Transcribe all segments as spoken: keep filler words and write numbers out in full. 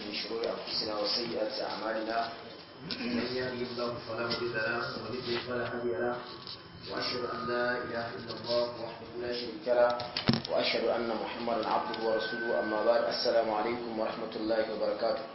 من شرور أنفسنا وسيئات أعمالنا من يهده الله فلا مضل له ومن يضلل فلا هادي له وأشهد أن لا إله إلا الله وحده لا شريك له وأشهد أن محمدا عبده ورسوله أما بعد السلام عليكم ورحمة الله وبركاته.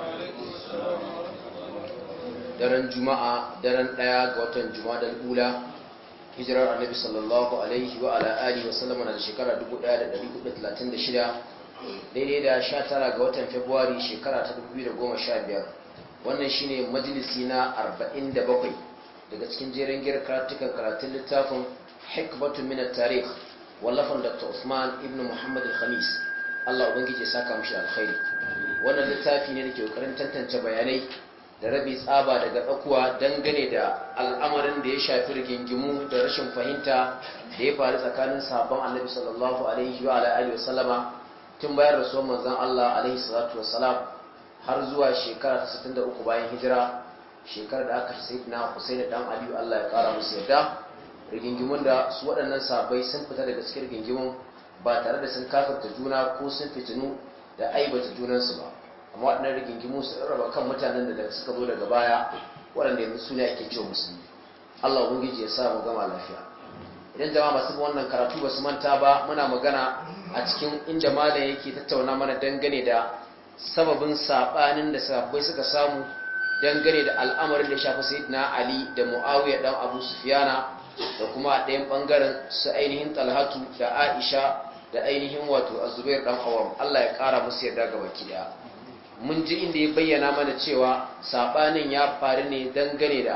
daren juma'a daren daya ga watan jumadal ula hijirar annabi sallallahu alaihi wa ala alihi wa sallam na shekara dubu ɗaya da ɗari hudu da talatin da shida daidai da sha tara ga watan february shekara ta dubu biyu da goma sha biyar. Wannan shine majalisi na arba'in da bakwai daga cikin jerin gir karatukan karatun littafin hikmatun min at-tarikh wallafan Dr. Usman ibn Muhammad al-Khamis, Allah ubangiji ya saka mishi alkhairi. Wannan littafi ne da ke kokarin tantance bayanai da rabi tsaba daga tsakuwa dangane da al'amarin da ya shafi rigingimu da rashin fahimta da ya faru tsakanin sahabban annabi sallallahu alaihi wa alihi wasallama tun bayan rasuwar manzon Allah alaihi salatu wassalam har zuwa shekara ta sittin da uku bayan hijira, shekarar da aka sayyidina Husain dan Ali Allah ya kara musu yarda. Rigingimun da su waɗannan sahabbai sun fita daga cikin rigingimun ba tare da sun kafirta juna ko sun fitinu da aibata junansu ba, amma waɗannan rigingimu su raba kan mutanen da suka zo daga baya waɗanda yanzu su ne ake cewa musulmi. Allah ubangiji ya sa mu gama lafiya. Idan jama'a masu wannan karatu ba su manta ba, muna magana a cikin inda malam yake tattauna mana dangane da sababin sabanin da sahabbai suka samu dangane da al'amarin da ya shafi sayyidina Ali da Muawiya dan Abu Sufyana da kuma ɗayan bangaren su ainihin Talhatu da Aisha da ainihin wato Az-Zubair dan Awam. Allah ya kara musu yarda gaba ki daya. Mun ji inda ya bayyana mana cewa sabanin ya faru ne dangane da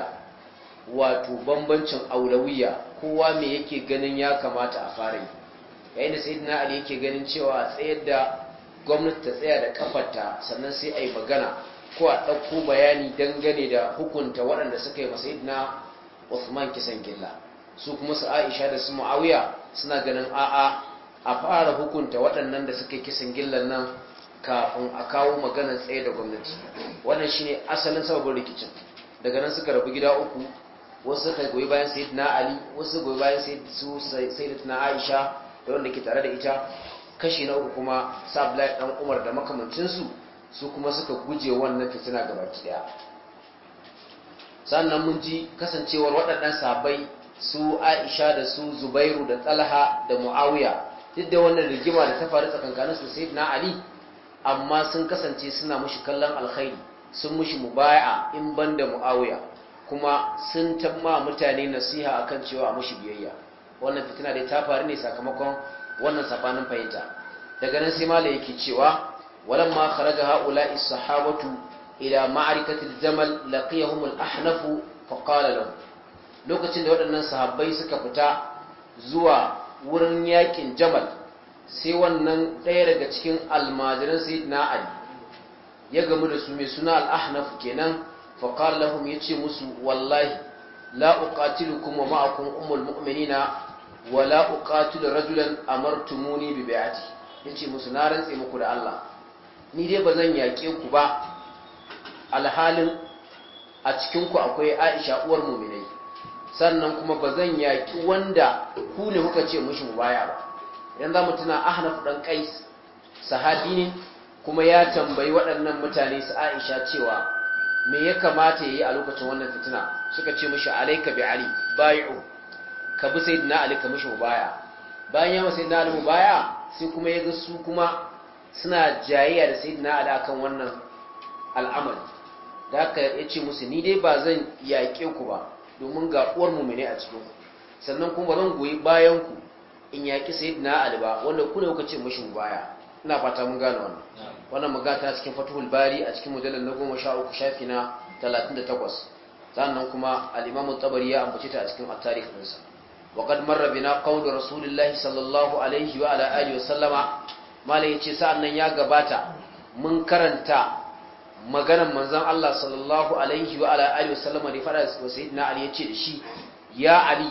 wato bambancin aulawiyya, kowa me yake ganin ya kamata a fara yi. Yayin da sayyidina Ali yake ganin cewa a tsayar da gwamnati ta tsaya da kafarta sannan sai a yi magana ko a ɗauko bayani dangane da hukunta waɗanda suka yi sayyidina Uthman kisan gilla. Su kuma su Aisha da su Muawiya suna ganin a'a a fara hukunta waɗannan da suka yi kisan gillan nan kafin a kawo maganar tsaye da gwamnati. Wannan shine asalin sababin rikicin. Daga nan suka rabu gida uku, wasu suka goyi bayan sayyidina Ali, wasu goyi bayan su sayyidatina Aisha da wanda ke tare da ita. Kashi na uku kuma sa Abdullahi dan Umar da makamancinsu su kuma suka guje wannan fitina gabaki daya. Sannan mun ji kasancewar waɗannan sahabbai su Aisha da su Zubairu da Talha da Muawiya, duk da wannan rigima da ta faru tsakankaninsu da sayyidina Ali, amma sun kasance suna mushi kallon alkhairi, sun mushi mubaya'a in banda Muawiya, kuma sun tamma mutane nasiha akan cewa a mushi biyayya. Wannan fitina dai ta faru ne sakamakon wannan sabanin fahimta. Daga nan sai malai yake cewa walamma kharaja haula'i sahabatu ila ma'rikatil jamal laqiyahum al-ahnaf fa qala lahum, lokacin da waɗannan sahabbai suka fita zuwa wurin yakin Jamal, sai wannan ɗaya daga cikin almajiran sayyidina Ali ya gamu da su mai suna al-ahnaf kenan. fa qala lahum, yace musu wallahi la uqatilukum wa ma'akum ummul mu'minina wa la uqatilu rajulan amartumuni bi bai'ati. yace musu na rantse muku da Allah, ni dai bazan yake ku ba alhalin a cikin ku akwai Aisha uwar mu'minai, sannan kuma bazan yaki wanda ku ne kuka ce mushi mubaya ba. idan zamu tuna Ahnaf dan Qais sahabi ne, kuma ya tambayi waɗannan mutane su Aisha cewa me ya kamata yayi a lokacin wannan fitina. Suka ce mishi alayka bi Ali bai'u, ka bi sayyidina Ali ka mishi mubaya. Bayan ya masa sayyidina Ali mubaya, sai kuma yaga su kuma suna jayayya da sayyidina Ali akan wannan al'amari. Da haka yace musu ni dai ba zan yaƙe ku ba domin ga uwar mu'mini a cikin ku, sannan kuma zan goyi bayan ku in yaƙi sayyidina Ali ba wanda ku ne kuka ce mishi mubaya. Ina fata mun gane wannan. Wannan magana ta cikin Fathul Bari a cikin mujallal na goma sha uku shafi na talatin da takwas. Sannan kuma al-Imam at-Tabari ya ambace ta a cikin at-Tarikh ɗinsa. Wa qad marra bina qawlu Rasulillahi sallallahu alaihi wa ala alihi wa sallama, malai yace sa'annan ya gabata mun karanta maganar manzon Allah sallallahu alaihi wa ala alihi wa sallama da fara wa sayyidina Ali, yace da shi ya Ali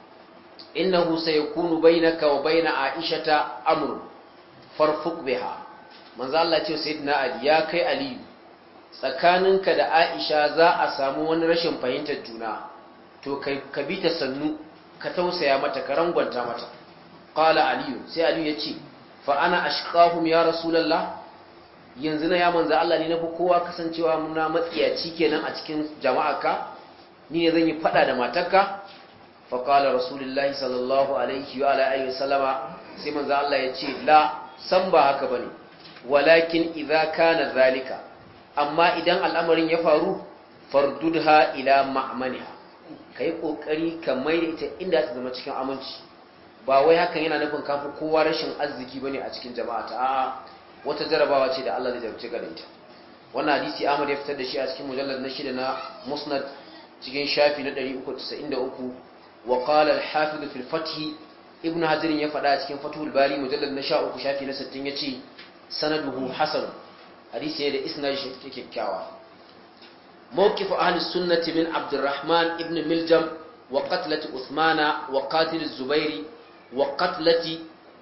innahu sayakunu bainaka wa baina Aishata amrun farfuq biha. manzo Allah ce sayyidina Ali, ya kai Ali, tsakaninka da Aisha za a samu wani rashin fahimtar juna, to kai ka bi ta sannu, ka tausaya mata, ka rangwanta mata. Qala Ali, sai Ali ya ce fa ana ashqahum ya rasulullah, yanzu na ya manzo Allah ne na fi kowa kasancewa muna matsiyaci kenan a cikin jama'arka ni ne zan yi fada da matarka fa qala rasulullahi sallallahu alaihi wa alihi wasallama sai manzo Allah ya ce la san ba haka bane walakin idza kana zalika amma idan al'amarin ya faru fardudha ila ma'maniha kai kokari ka mai ita inda ta zama cikin aminci ba wai hakan yana nufin kafi kowa rashin arziki bane a cikin jama'a ta a'a wata jarabawa ce da Allah zai jarabce ka da ita wannan hadisi Ahmad ya fitar da shi a cikin mujallad na shida na Musnad cikin shafi na ɗari uku da casa'in da uku wa qala al-hafiz fi al-fath ibn hajar ya faɗa a cikin fathul bari mujallad na sha uku shafi na sittin yace sanaduhu hasan hadisi ne da isnadi shi take kyakkyawa mawqif ahli sunnati min abdurrahman ibn miljam wa qatlati uthmana wa qatil az-zubairi wa qatlati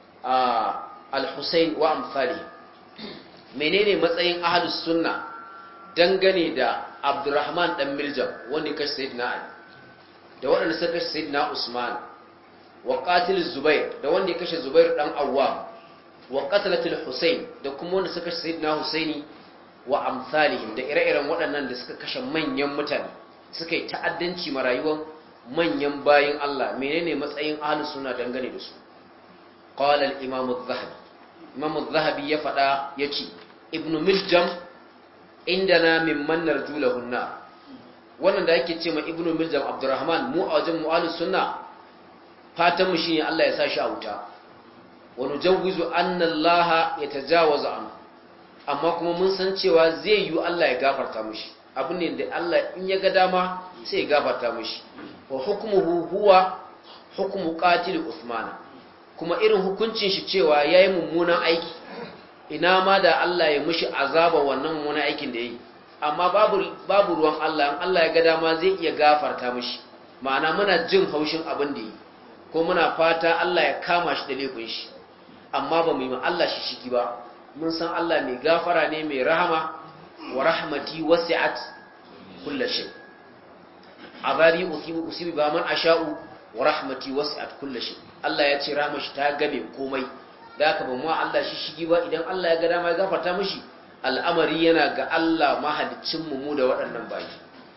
al-husayn wa amsali menene matsayin ahli sunna dangane da abdurrahman dan miljam wanda ya kashe sayyidina ali da wanda suka kashe sayyidina usman wa qatil az-zubair da wanda ya kashe zubair dan awwam wa qatlatul husayn da kuma wanda suka kashe sayyidina husaini wa amsalihim da ire-iren waɗannan da suka kashe manyan mutane suka yi ta'addanci ma rayuwar manyan bayin Allah menene matsayin ahlus sunna dangane da su qala al-imam az-zahabi imam az-zahabi ya fada yace ibnu miljam indana mimman narjulahu an-nar wannan da yake ce ma ibnu miljam abdurrahman mu a wajen mu ahlus sunna fatan mu shine Allah ya sa shi a wuta wa nujawwizu anna Allah yatajawazu anhu amma kuma mun san cewa zai yi Allah ya gafarta mishi abin ne da Allah in ya ga dama sai ya gafarta mishi wa hukmuhu huwa hukmu qatil Uthman kuma irin hukuncin shi cewa yayi mummunan aiki ina ma da Allah ya mishi azaba wannan mummunan aikin da yayi amma babu babu ruwan Allah in Allah ya ga dama zai iya gafarta mishi ma'ana muna jin haushin abin da yi ko muna fata Allah ya kama shi da laifin shi amma ba mu yi ma Allah shi shiki ba mun san Allah mai gafara ne mai rahama wa rahmati wasi'at kulli shay azabi usibu usibi ba man asha'u wa rahmati wasi'at kulli shay Allah ya ce rahmar shi ta game komai da haka ba mu Allah shi shigi ba idan Allah ya ga dama ya gafarta mishi al'amari yana ga Allah mahaliccin mu mu da waɗannan bayi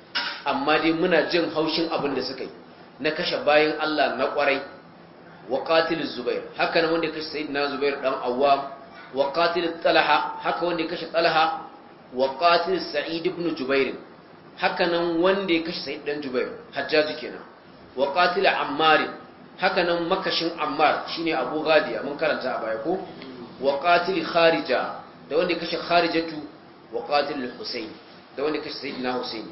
amma dai muna jin haushin abin da suka yi na kashe bayin Allah na kwarai wa qatil zubair haka nan wanda ya kashe sayyidina zubair dan awwam wa qatil talha haka wanda ya kashe talha wa qatil sa'id ibn jubair haka nan wanda ya kashe sa'id dan jubair hajjaji kenan wa qatil ammar haka nan makashin ammar shine abu ghadiya mun karanta a baya ko wa qatil kharija da wanda ya kashe kharijatu wa qatil husayn da wanda ya kashe sayyidina husayn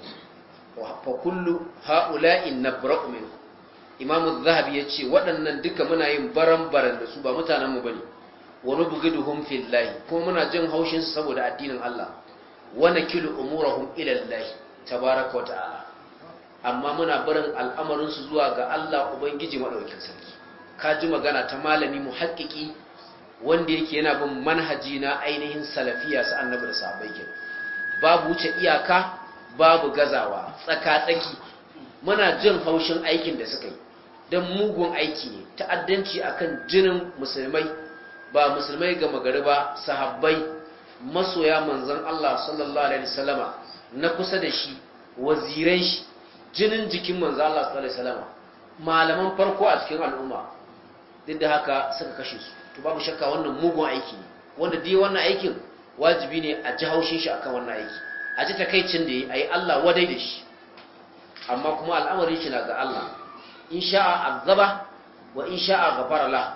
wa fa kullu ha'ula'i nabra'u minhu imam az-zahabi yace waɗannan duka muna yin baran-baran da su ba mutanen mu bane wa nubghiduhum fillahi kuma muna jin haushin su saboda addinin Allah wa nakilu umurahum ila Allah tabaaraka wa ta'ala amma muna barin al'amarin su zuwa ga Allah ubangiji madaukakin sarki kaji magana ta malami muhaqqiqi wanda yake yana bin manhaji na ainihin salafiya sa annabi da sahabbai ke babu wuce iyaka babu gazawa tsaka-tsaki muna jin haushin aikin da suka yi dan mugun aiki ne ta'addanci akan jinin musulmai ba musulmai ga magari ba sahabbai masoya manzon Allah sallallahu alaihi wasallama na kusa da shi waziran shi jinin jikin manzon Allah sallallahu alaihi wasallama malaman farko a cikin al'umma duk da haka suka kashe su to babu shakka wannan mugun aiki ne wanda dai wannan aikin wajibi ne a ji haushin shi akan wannan aiki a ji takaicin da yi ayi Allah wadai da shi amma kuma al'amarin shi na ga Allah in sha'a azaba wa in sha'a ghafara lahu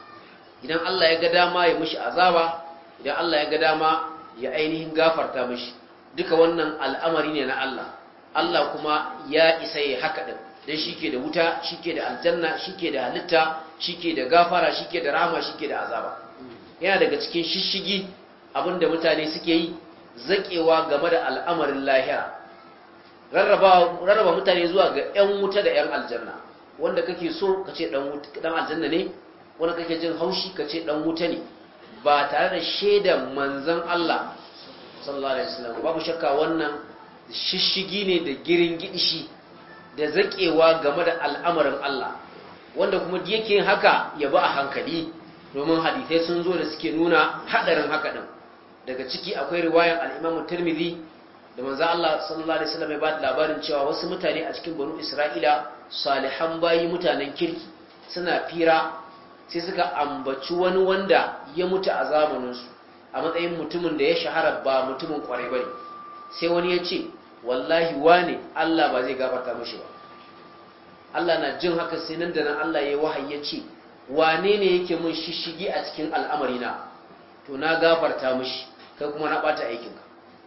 idan Allah ya ga dama ya mishi azaba idan Allah ya ga dama ya ainihin gafarta mishi duka wannan al'amari ne na Allah Allah kuma ya isa ya haka din dan shike da wuta shike da aljanna shike da halitta shike da gafara shike da rahama shike da azaba yana daga cikin shishigi abinda mutane suke yi zakewa game da al'amarin lahira rarraba rarraba mutane zuwa ga ƴan wuta da ƴan aljanna wanda kake so kace dan dan aljanna ne wanda kake jin haushi kace dan wuta ne ba tare da shaidan manzon Allah sallallahu alaihi wasallam babu shakka wannan shishigi ne da girin gidishi da zakewa game da al'amarin Allah wanda kuma yake haka ya ba a hankali domin hadisai sun zo da suke nuna hadarin haka din daga ciki akwai riwayan al-Imam Tirmidhi da manzo Allah sallallahu alaihi wasallam ya ba da labarin cewa wasu mutane a cikin banu Isra'ila salihan bayi mutanen kirki suna fira sai suka ambaci wani wanda ya mutu a zamanin su a matsayin mutumin da ya shahara ba mutumin kwarai bane sai wani ya ce wallahi wane Allah ba zai gafarta mishi ba Allah na jin haka sai nan da nan Allah ya wahayi ya ce wane ne yake mun shishigi a cikin al'amari na to na gafarta mishi kai kuma na bata aikinka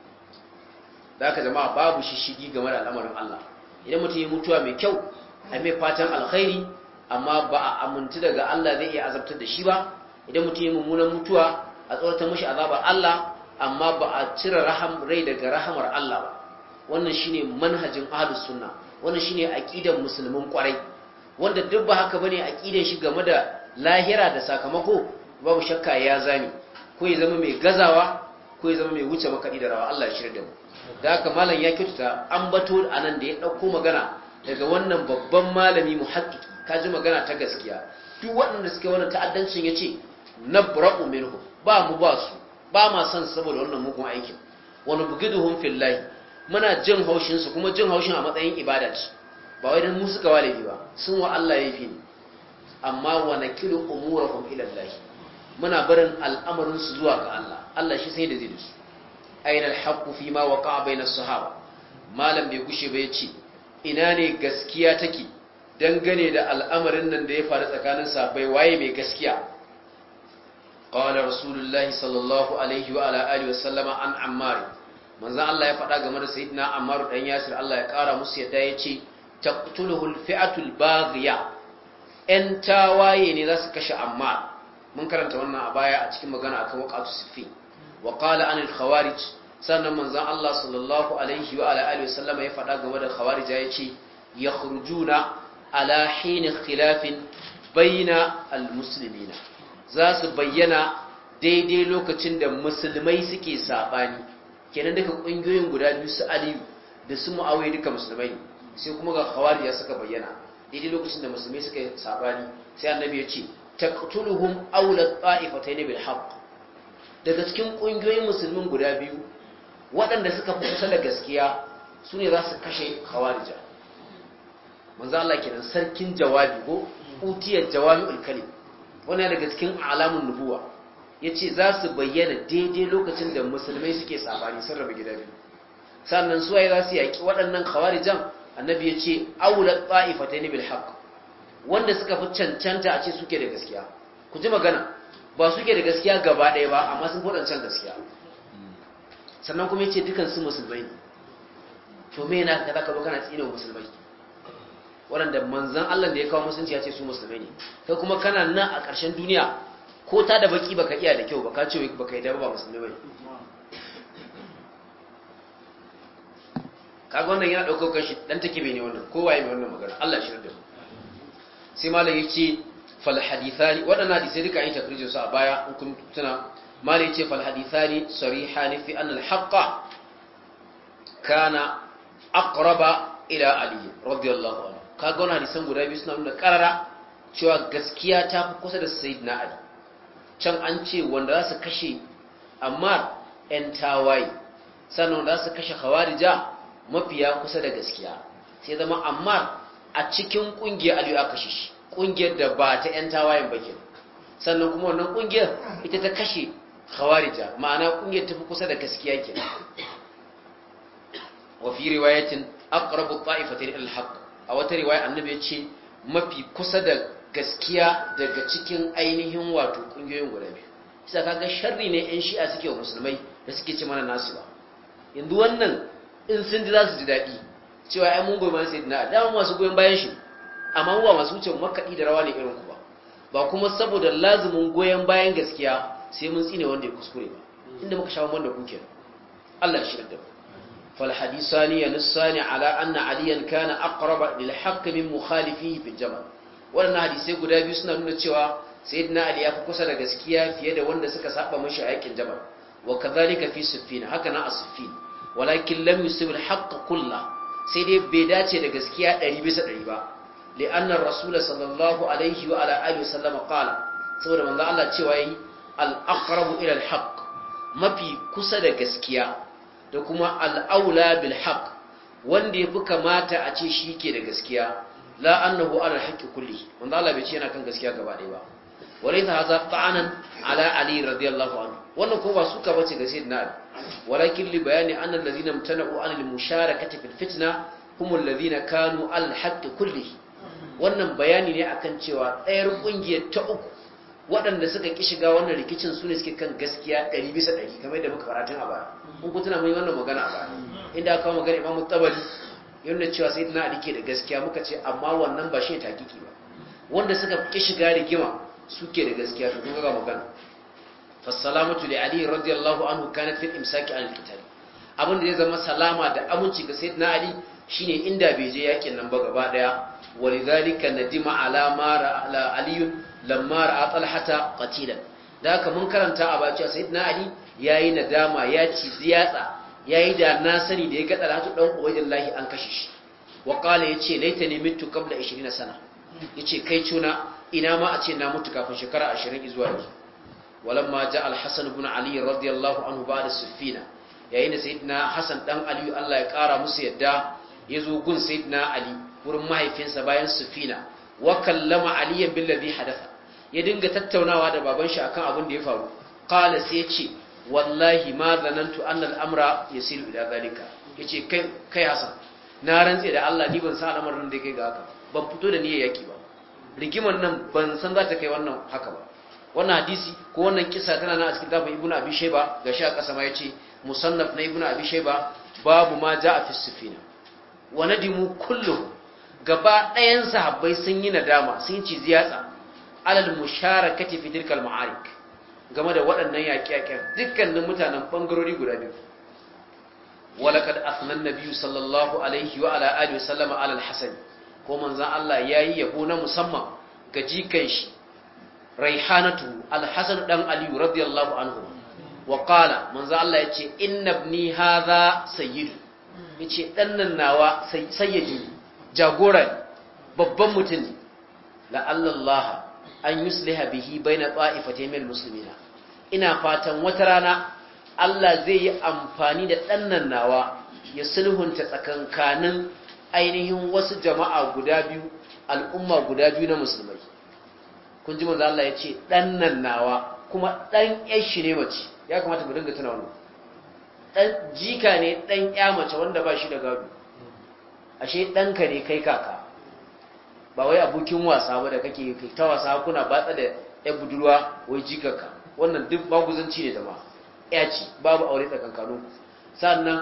da aka jama'a babu shishigi game da al'amarin Allah idan mutum ya mutuwa mai kyau a mai fatan alkhairi amma ba a amintu daga Allah zai iya azabtar da shi ba idan mutum ya mummunan mutuwa a tsoratar mashi azabar Allah amma ba a cire raham rai daga rahamar Allah ba wannan shine manhajin ahlus sunna wannan shine aqidar musulmin kwarai wanda duk ba haka bane aqidar shi game da lahira da sakamako babu shakka ya zame ko ya zama mai gazawa ko ya zama mai wuce makadi da rawa Allah ya shirya da mu da haka malam ya kyautata an bato anan da ya dauko magana daga wannan babban malami muhakkiki kaji magana ta gaskiya duk waɗanda suke wannan ta'addancin yace nabra'u minhu ba mu ba su ba ma san saboda wannan mugun aikin wa nubghiduhum fillahi muna jin haushin su kuma jin haushin a matsayin ibada ce ba wai dan mu suka walibi ba sun wa Allah yafi ne amma wa nakilu umurahum ila Allah muna barin al'amarin su zuwa ga Allah Allah shi sai da zai dusu aina alhaqqu fi ma waqa'a bayna as-sahaba malam bai gushe ba yace ina ne gaskiya take dangane da al'amarin nan da ya faru tsakanin sahabbai waye mai gaskiya qala rasulullahi sallallahu alaihi wa ala alihi wasallama an ammar manzo Allah ya faɗa game da sayyidina ammar dan yasir Allah ya ƙara musu yadda yace taqtuluhu al-fi'atul baghiya en tawaye ne za su kashe ammar mun karanta wannan a baya a cikin magana akan waqatu siffin wa qala an al-khawarij sannan manzon Allah sallallahu alaihi wa ala alihi wasallama ya faɗa game da khawarij yace yakhrujuna ala hin khilafin baina al-muslimina za su bayyana daidai lokacin da musulmai suke sabani kenan duka kungiyoyin guda biyu su Aliyu da su Muawiya duka musulmai ne sai kuma ga khawarij suka bayyana daidai lokacin da musulmai suka sabani sai annabi ya ce taqtuluhum awla ta'ifatayn bil haqq daga cikin kungiyoyin musulmin guda biyu waɗanda suka fi kusa da gaskiya sune za su kashe khawarija manzo Allah kenan sarkin jawabi ko utiyar jawami'ul kalim wannan daga cikin alamun nubuwa yace za su bayyana daidai lokacin da musulmai suke sabani sun rabu gida biyu sannan su waye za su yaki waɗannan khawarijan annabi yace awla ta'ifatayn bil haqq wanda suka fi cancanta a ce suke da gaskiya ku ji magana ba suke da gaskiya gaba ɗaya ba amma sun fi can gaskiya sannan kuma yace dukan su musulmai ne to me yana kaza ka zo kana tsine musulmai waɗanda manzan Allah da ya kawo musulunci ya ce su musulmai ne kai kuma kana nan a ƙarshen duniya ko ta da baki baka iya da kyau baka ce baka yi da ba musulmai bane kaga wannan yana daukar kashi dan take bai ne wannan kowa ya mai wannan magana Allah shi da mu sai malam yace fal hadithani wadannan hadisi duka yin takrijin su a baya in kun tuna malam yace fal hadithani sarihan fi anna al haqqa kana aqraba ila ali radiyallahu anhu kaga wannan hadisan guda biyu suna nuna karara cewa gaskiya ta fi kusa da sayyidina ali can an ce wanda za su kashe amma ɗan tawaye sannan wanda za su kashe khawarija mafiya kusa da gaskiya sai zama amma a cikin kungiyar aliyu aka kashe shi kungiyar da ba ta ɗan tawayen bakin sannan kuma wannan kungiyar ita ta kashe khawarija ma'ana kungiyar ta fi kusa da gaskiya ke wa fi riwayatin aqrabu ta'ifatayn al-haqq a wata riwaya annabi ya ce mafi kusa da gaskiya daga cikin ainihin wato kungiyoyin guda biyu sai kaga sharri ne ɗan shi'a suke wa musulmai da suke ce mana nasu ba yanzu wannan in sun ji za su ji daɗi cewa ai mun goyi bayan sayyidina dama masu goyon bayan shi amma ba masu wuce makaɗi da rawa ne irin ku ba ba kuma saboda lazumin goyon bayan gaskiya sai mun tsine wanda ya kuskure ba inda muka shawo wanda kuke Allah shi da fal hadisani yanussani ala anna aliyan kana aqraba lil haqq min mukhalifihi bil jamal wannan hadisi guda biyu suna nuna cewa sayyidina ali ya fi kusa da gaskiya fiye da wanda suka saba mashi a yakin jamal wa kadhalika fi siffin haka na as-siffin walakin lam yusib al-haqq kullahu sai dai bai dace da gaskiya ɗari bisa ɗari ba li'anna ar-rasul sallallahu alaihi wa ala alihi wasallam qala saboda manzo Allah cewa yi al-aqrabu ila al-haqq mafi kusa da gaskiya da kuma al'aula bil haqq wanda yafi kamata a ce shi ke da gaskiya la annahu ala al-haqqi kulli manzo Allah bai ce yana kan gaskiya gaba ɗaya ba walaysa hadha ta'anan ala ali radiyallahu anhu wannan ko ba suka bace ga sayyidina ali walakin li bayani anna alladhina imtana'u an al-musharakati fil fitna hum alladhina kanu ala al-haqqi kulli wannan bayani ne akan cewa ɗayar kungiyar ta uku waɗanda suka ki shiga wannan rikicin su ne suke kan gaskiya ɗari bisa ɗari kamar yadda muka karatun a baya kun ku tuna mun wannan magana a baya inda aka kawo magana Imam Tabari yana cewa sayyidina Ali ke da gaskiya muka ce amma wannan ba shi ne takiki ba wanda suka ki shiga rigima suke da gaskiya to kun ga magana fassalamatu li Ali radiyallahu anhu kanat fil imsaki an al-qital abin da ya zama salama da aminci ga sayyidina Ali shine inda bai je yakin nan ba gaba daya walidhalika nadima ala ma ala Ali lamma ra'a talhata qatilan da haka mun karanta a baki sayyidina Ali yayi nadama ya ci ziyatsa yayi da na sani da ya ga talhatu dan ubaidillahi an kashe shi wa qala yace laitani mittu qabla ishirin sana yace kai cuna ina ma a ce na mutu kafin shekara ashirin zuwa yanzu walamma ja al-hasan ibn ali radiyallahu anhu ba'da sufina yayin da sayyidina hasan dan ali Allah ya kara musu yadda yazo gun sayyidina ali wurin mahaifinsa bayan sufina wa kallama aliyan billazi hadatha ya dinga tattaunawa da baban shi akan abin da ya faru qala sai yace wallahi ma zanantu anna al-amra yasilu ila zalika yace kai kai hasan na rantse da Allah ni ban san al'amarin da kai ga haka ban fito da niyyar yaki ba rigimar nan ban san za ta kai wannan haka ba wannan hadisi ko wannan kisa tana nan a cikin tafin ibnu abi shayba gashi a kasa ma yace musannaf na ibnu abi shayba babu ma jaa fi sufina wa nadimu kullu gaba ɗayan sahabbai sun yi nadama sun ci ziyatsa alal musharakati fi tilkal ma'arik game da waɗannan yaƙe-yaƙen dukkanin mutanen bangarori guda biyu walaqad athna an-nabiy sallallahu alaihi wa ala alihi wasallama ala al-hasan ko manzon Allah yayi yabo na musamman ga jikan shi raihanatu al-hasan dan ali radiyallahu anhu wa qala manzon Allah yace inna ibni hadha sayyid yace dan nan nawa sayyidi jagora babban mutum ne la'alla Allah an yusliha bihi baina ta'ifatayn min muslimina ina fatan wata rana Allah zai yi amfani da ɗannan nawa ya sulhunta tsakankanin ainihin wasu jama'a guda biyu al'umma guda biyu na musulmai kun ji manzo Allah ya ce ɗannan nawa kuma ɗan ƴar shi ne mace ya kamata mu dinga tuna wannan ɗan jika ne ɗan ƴa mace wanda ba shi da gado ashe ɗanka ne kai kaka ba wai abokin wasa ba da kake kai ta wasa kuna batsa da ƴar budurwa wai jikarka wannan duk maguzanci ne da ma ya ce babu aure tsakankanin sannan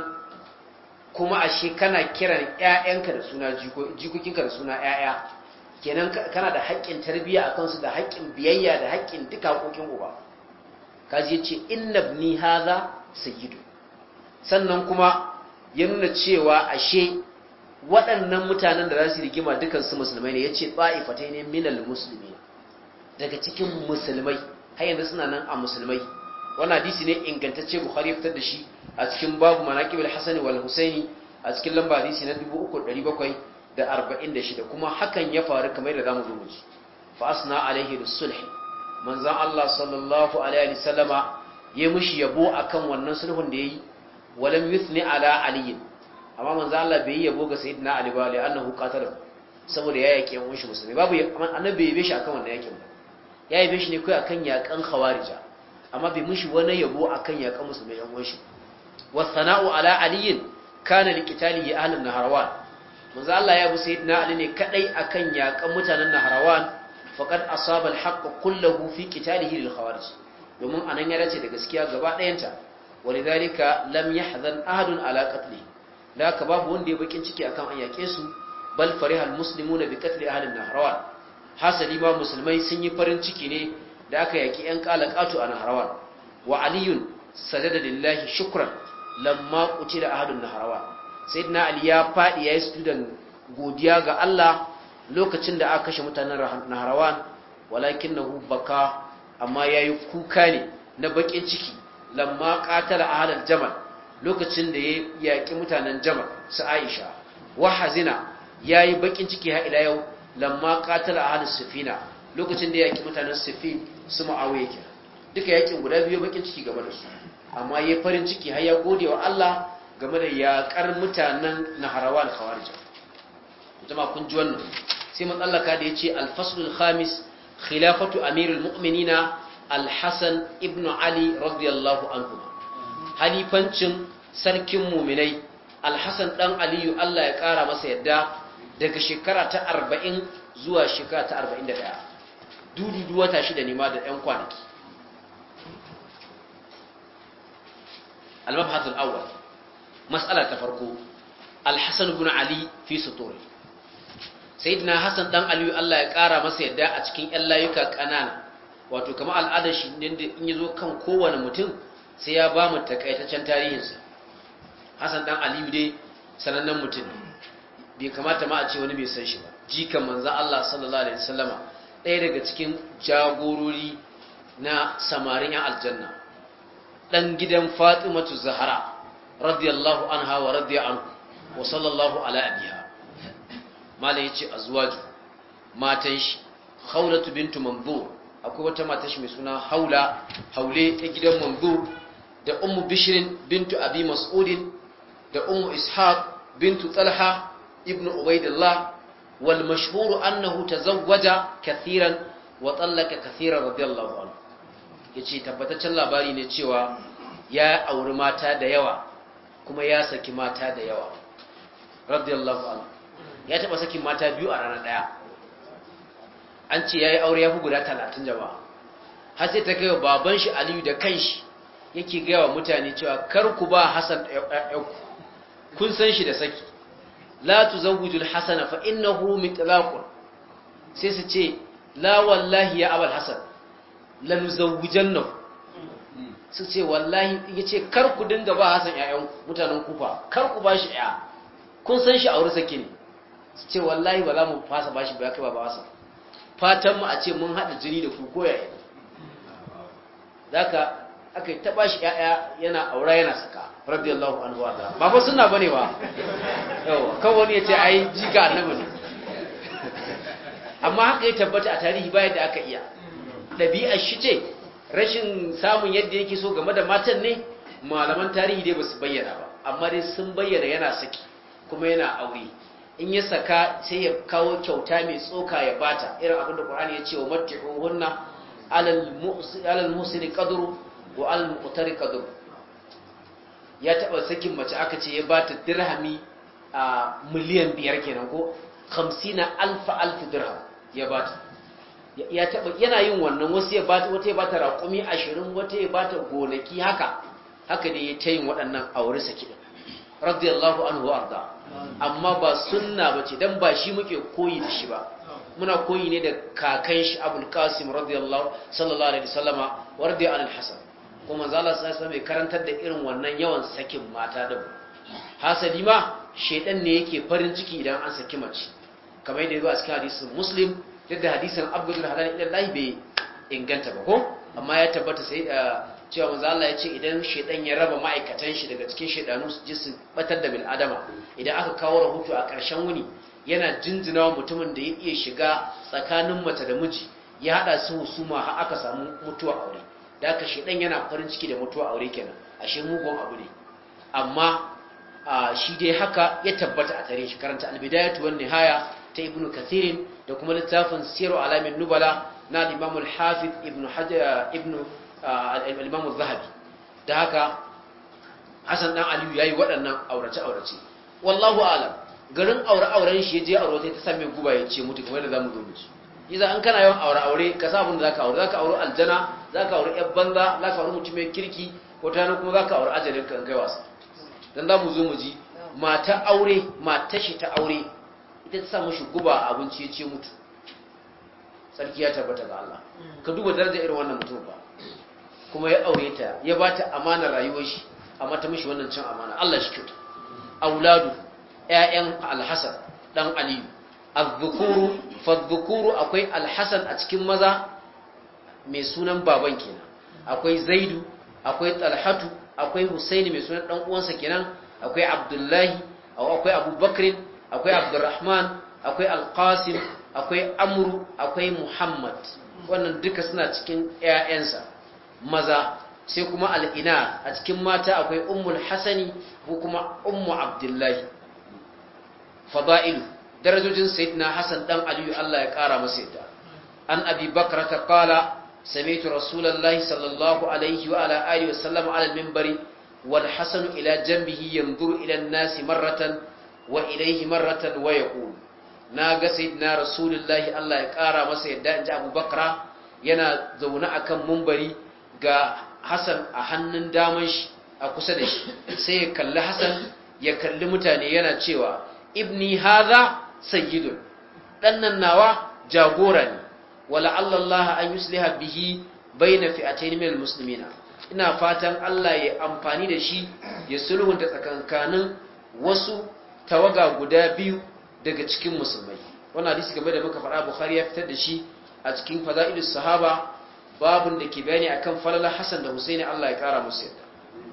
kuma ashe kana kiran ƴaƴanka da suna jikokinka da suna ƴaƴa kenan kana da haƙƙin tarbiyya a kansu da haƙƙin biyayya da haƙƙin duka haƙoƙin uba kaji yace inna ibni hadha sayyidu sannan kuma ya nuna cewa ashe waɗannan mutanen da za su rigima dukan su musulmai ne yace ta'ifatayn minal muslimin daga cikin musulmai har yanzu suna nan a musulmai wannan hadisi ne ingantacce Bukhari ya fitar da shi a cikin babu manaqib al-Hasan wal Husaini a cikin lamba hadisi na dubu uku da ɗari bakwai da arba'in da shida kuma hakan ya faru kamar da zamu zo mu ji fa asna alaihi bis-sulh manzon Allah sallallahu alaihi wasallama ya mushi yabo akan wannan sulhun da yayi walam yuthni ala ali amma manzon Allah bai yabo ga sayyidina Ali ba li annahu qatala saboda ya yake yan shi musulmi babu annabi bai yabe shi akan wannan yakin ba ya yabe shi ne kai akan yakan khawarija amma bai mushi wani yabo akan yakan musulmai yan uwanshi wasana'u ala aliyin kana liqitalihi ahlun naharawan manzo Allah ya bu sayyidina ali ne kadai akan yakan mutanen naharawan faqad asaba alhaqq kulluhu fi qitalihi lil khawarij domin anan ya dace da gaskiya gaba dayanta walidhalika lam yahzan ahadun ala qatli da ka babu wanda ya bakin ciki akan an yake su bal farihal muslimuna bi qatli ahlin naharawan hasali ma musulmai sun yi farin ciki ne da aka yaki ‘yan ƙalaƙatu a naharawan wa aliyun sadada lillahi shukran lamma kuce da ahadun naharawan sai na ali ya faɗi ya yi studan godiya ga Allah lokacin da aka kashe mutanen naharawan walakin na baka amma ya yi kuka ne na baƙin ciki lamma ƙatala ahadar jamal lokacin da ya yaƙi mutanen jamal su aisha wa hazina ya yi baƙin ciki ha ila yau lamma qatala ahlus sufina lokacin da yaki mutanen sufin su muawiya kenan duka yakin guda biyu bakin ciki game da su amma yayi farin ciki har ya gode wa Allah game da yaƙar mutanen Naharawan Khawarij. Jama'a kun ji wannan sai matsallaka da yace al-faslul khamis khilafatu amirul mu'minina al-Hasan ibn Ali radiyallahu anhu. Halifancin sarkin mu'minai al-Hasan dan Aliyu Allah ya kara masa yadda daga shekara ta arba'in zuwa shekara ta arba'in da ɗaya. Dududu wata shida ne ma da ɗan kwanaki. Al-mabhath al-awwal mas'ala ta farko al-Hasan ibn Ali fi suturi. Sayyidina Hasan dan Aliyu Allah ya kara masa yadda a cikin ƴan layuka kanana, wato kamar al'adar shi ne in yazo kan kowane mutum sai ya ba mu takaitaccen tarihinsa. Hasan dan Aliyu dai sanannen mutum bai kamata ma a ce wani bai san shi ba. Jikan manzon Allah sallallahu alaihi wasallama, ɗaya daga cikin jagorori na samarin yan aljanna, dan gidan Fatimatu Zahra radiyallahu anha wa radiya anhu wa sallallahu ala abiha. Mala yace azwaju matan shi Khawlatu bintu Manzur, akwai wata mata shi mai suna Haula Haule ta gidan Manzur, da Ummu Bishrin bintu Abi Mas'ud, da Ummu Ishaq bintu Talha ibn Ubaydillah. wal mashhur annahu tazawwaja kathiran wa tallaka kathiran radiyallahu anhu. Yace tabbataccen labari ne cewa ya auri mata da yawa kuma ya saki mata da yawa radiyallahu anhu. Ya taba sakin mata biyu a rana daya. An ce yayi aure ya fi guda talatin jama'a. Har sai ta kai wa baban shi Aliyu da kanshi yake ga wa mutane cewa kar ku ba Hassan ɗanku, kun san shi da saki, la tuzawwijul Hasana fa innahu mitlaqun. Sai su ce la wallahi ya abul Hasan la nuzawwijannahu. Su ce wallahi, yace kar ku dinga ba Hasan ƴaƴan mutanen Kufa, kar ku bashi ƴa, kun san shi aure saki ne. Su ce wallahi ba za mu fasa bashi ba kai ba Hasan, fatan mu a ce mun hada jini da ku koyaye. Zaka aka yi taba shi ƴaƴa yana aura yana saka radiyallahu anhu wa ta'ala. Ba fa sunna bane ba, yawa kan wani yace ai jika annabi ne. Amma haka ya tabbata a tarihi bayan da aka iya. Dabi'ar shi ce rashin samun yadda yake so game da matan ne, malaman tarihi dai basu bayyana ba, amma dai sun bayyana yana saki kuma yana aure. In ya saka sai ya kawo kyauta mai tsoka ya bata, irin abin da Qur'ani ya ce wa matti'uhunna alal musini qadru wa alal muqtari qadru. Ya taba sakin mace aka ce ya bata dirhami a miliyan biyar kenan ko hamsin alf alf dirham ya bata. Ya taba yana yin wannan, wasu ya bata, wata ya bata raƙumi ashirin, wata ya bata gonaki, haka haka ne ya tayin waɗannan aure saki din radiyallahu anhu arda. Amma ba sunna bace, dan ba shi muke koyi da shi ba. Muna koyi ne da kakan shi Abul Qasim radiyallahu sallallahu alaihi wasallama wardi al Hasan. Kuma manzo Allah sallallahu alaihi wasallam bai karantar da irin wannan yawan sakin mata da hasali ma shedan ne yake farin ciki idan an saki mace, kamar yadda yazo a cikin hadisin Muslim, yadda hadisin Abdul Halal ibn Lahi bai inganta ba ko, amma ya tabbata sai cewa manzo Allah ya ce idan shedan ya raba ma'aikatan shi daga cikin shedanu su ji su batar da bil adama, idan aka kawo rahoto a ƙarshen wuni yana jinjinawa mutumin da ya iya shiga tsakanin mace da miji ya hada su husuma har aka samu mutuwa aure. Da aka shedan yana farin ciki da mutuwa aure kenan, ashe mugun abu ne. Amma shi dai haka ya tabbata a tare shi. Karanta al-bidayatu wan nihaya ta Ibn Kathir da kuma littafin Siru Alamin Nubala na Imam al-Hafiz Ibn Hajar Ibn al-Imam az-Zahabi. Da haka Hassan dan Aliyu yayi waɗannan aurace aurace. Wallahu a'lam. Garin aure auren shi je aure ta same guba ya ce mutu, kamar da zamu zo mu ci. Idan an kana yawan aure aure ka sa abin da zaka aure, zaka aure aljana, zaka aure yar banza, zaka aure mutum mai kirki, ko tana kuma zaka aure ajalin kan kai wasa. Dan zamu zo mu ji mata aure, mata shi ta aure ita ta sa mushi guba a abinci ya ce mutu. Sarki ya tabbata ga Allah. Ka duba darajar irin wannan mutum ba. Kuma ya aure ta, ya bata amanar rayuwar shi, amma ta mishi wannan cin amana. Allah shi kyauta. Auladu ƴaƴan Al-Hasan dan Aliyu. Az-zukuru fa-zukuru akwai Al-Hasan a cikin maza mai sunan baban kenan. Akwai Zaidu, akwai Talhatu, akwai Husaini mai sunan dan uwansa kenan, akwai Abdullahi, akwai Abubakar, akwai Abdurrahman, akwai Al-Qasim, akwai Amru, akwai Muhammad. Wannan duka suna cikin ƴaƴansa maza. sai kuma al-ina a cikin mata akwai ummul hasani ko kuma ummu abdullahi. fada'ilu darajojin sayyidina hasan dan aliyu Allah ya kara masa yadda an abi bakra ta qala sami'tu rasulullahi sallallahu alaihi wa ala alihi wa sallam ala al-minbari wal hasan ila janbihi yanzuru ila an-nasi marratan wa ilayhi marratan wa yaqul naga sayyidina rasulullahi Allah ya kara masa yadda inji Abu Bakra yana zaune akan minbari ga Hasan a hannun daman shi a kusa da shi sai ya kalli Hasan ya kalli mutane yana cewa ibni hadha sayyidun dannan nawa jagora ne wala Allah an yusliha bihi baina fi'atayn min almuslimina ina fatan Allah ya amfani da shi ya sulhunta tsakankanin wasu tawaga guda biyu daga cikin musulmai. Wannan hadisi game da muka faɗa Bukhari ya fitar da shi a cikin fadailus sahaba babun da ke bayani akan falala Hassan da Husaini Allah ya kara musu yadda.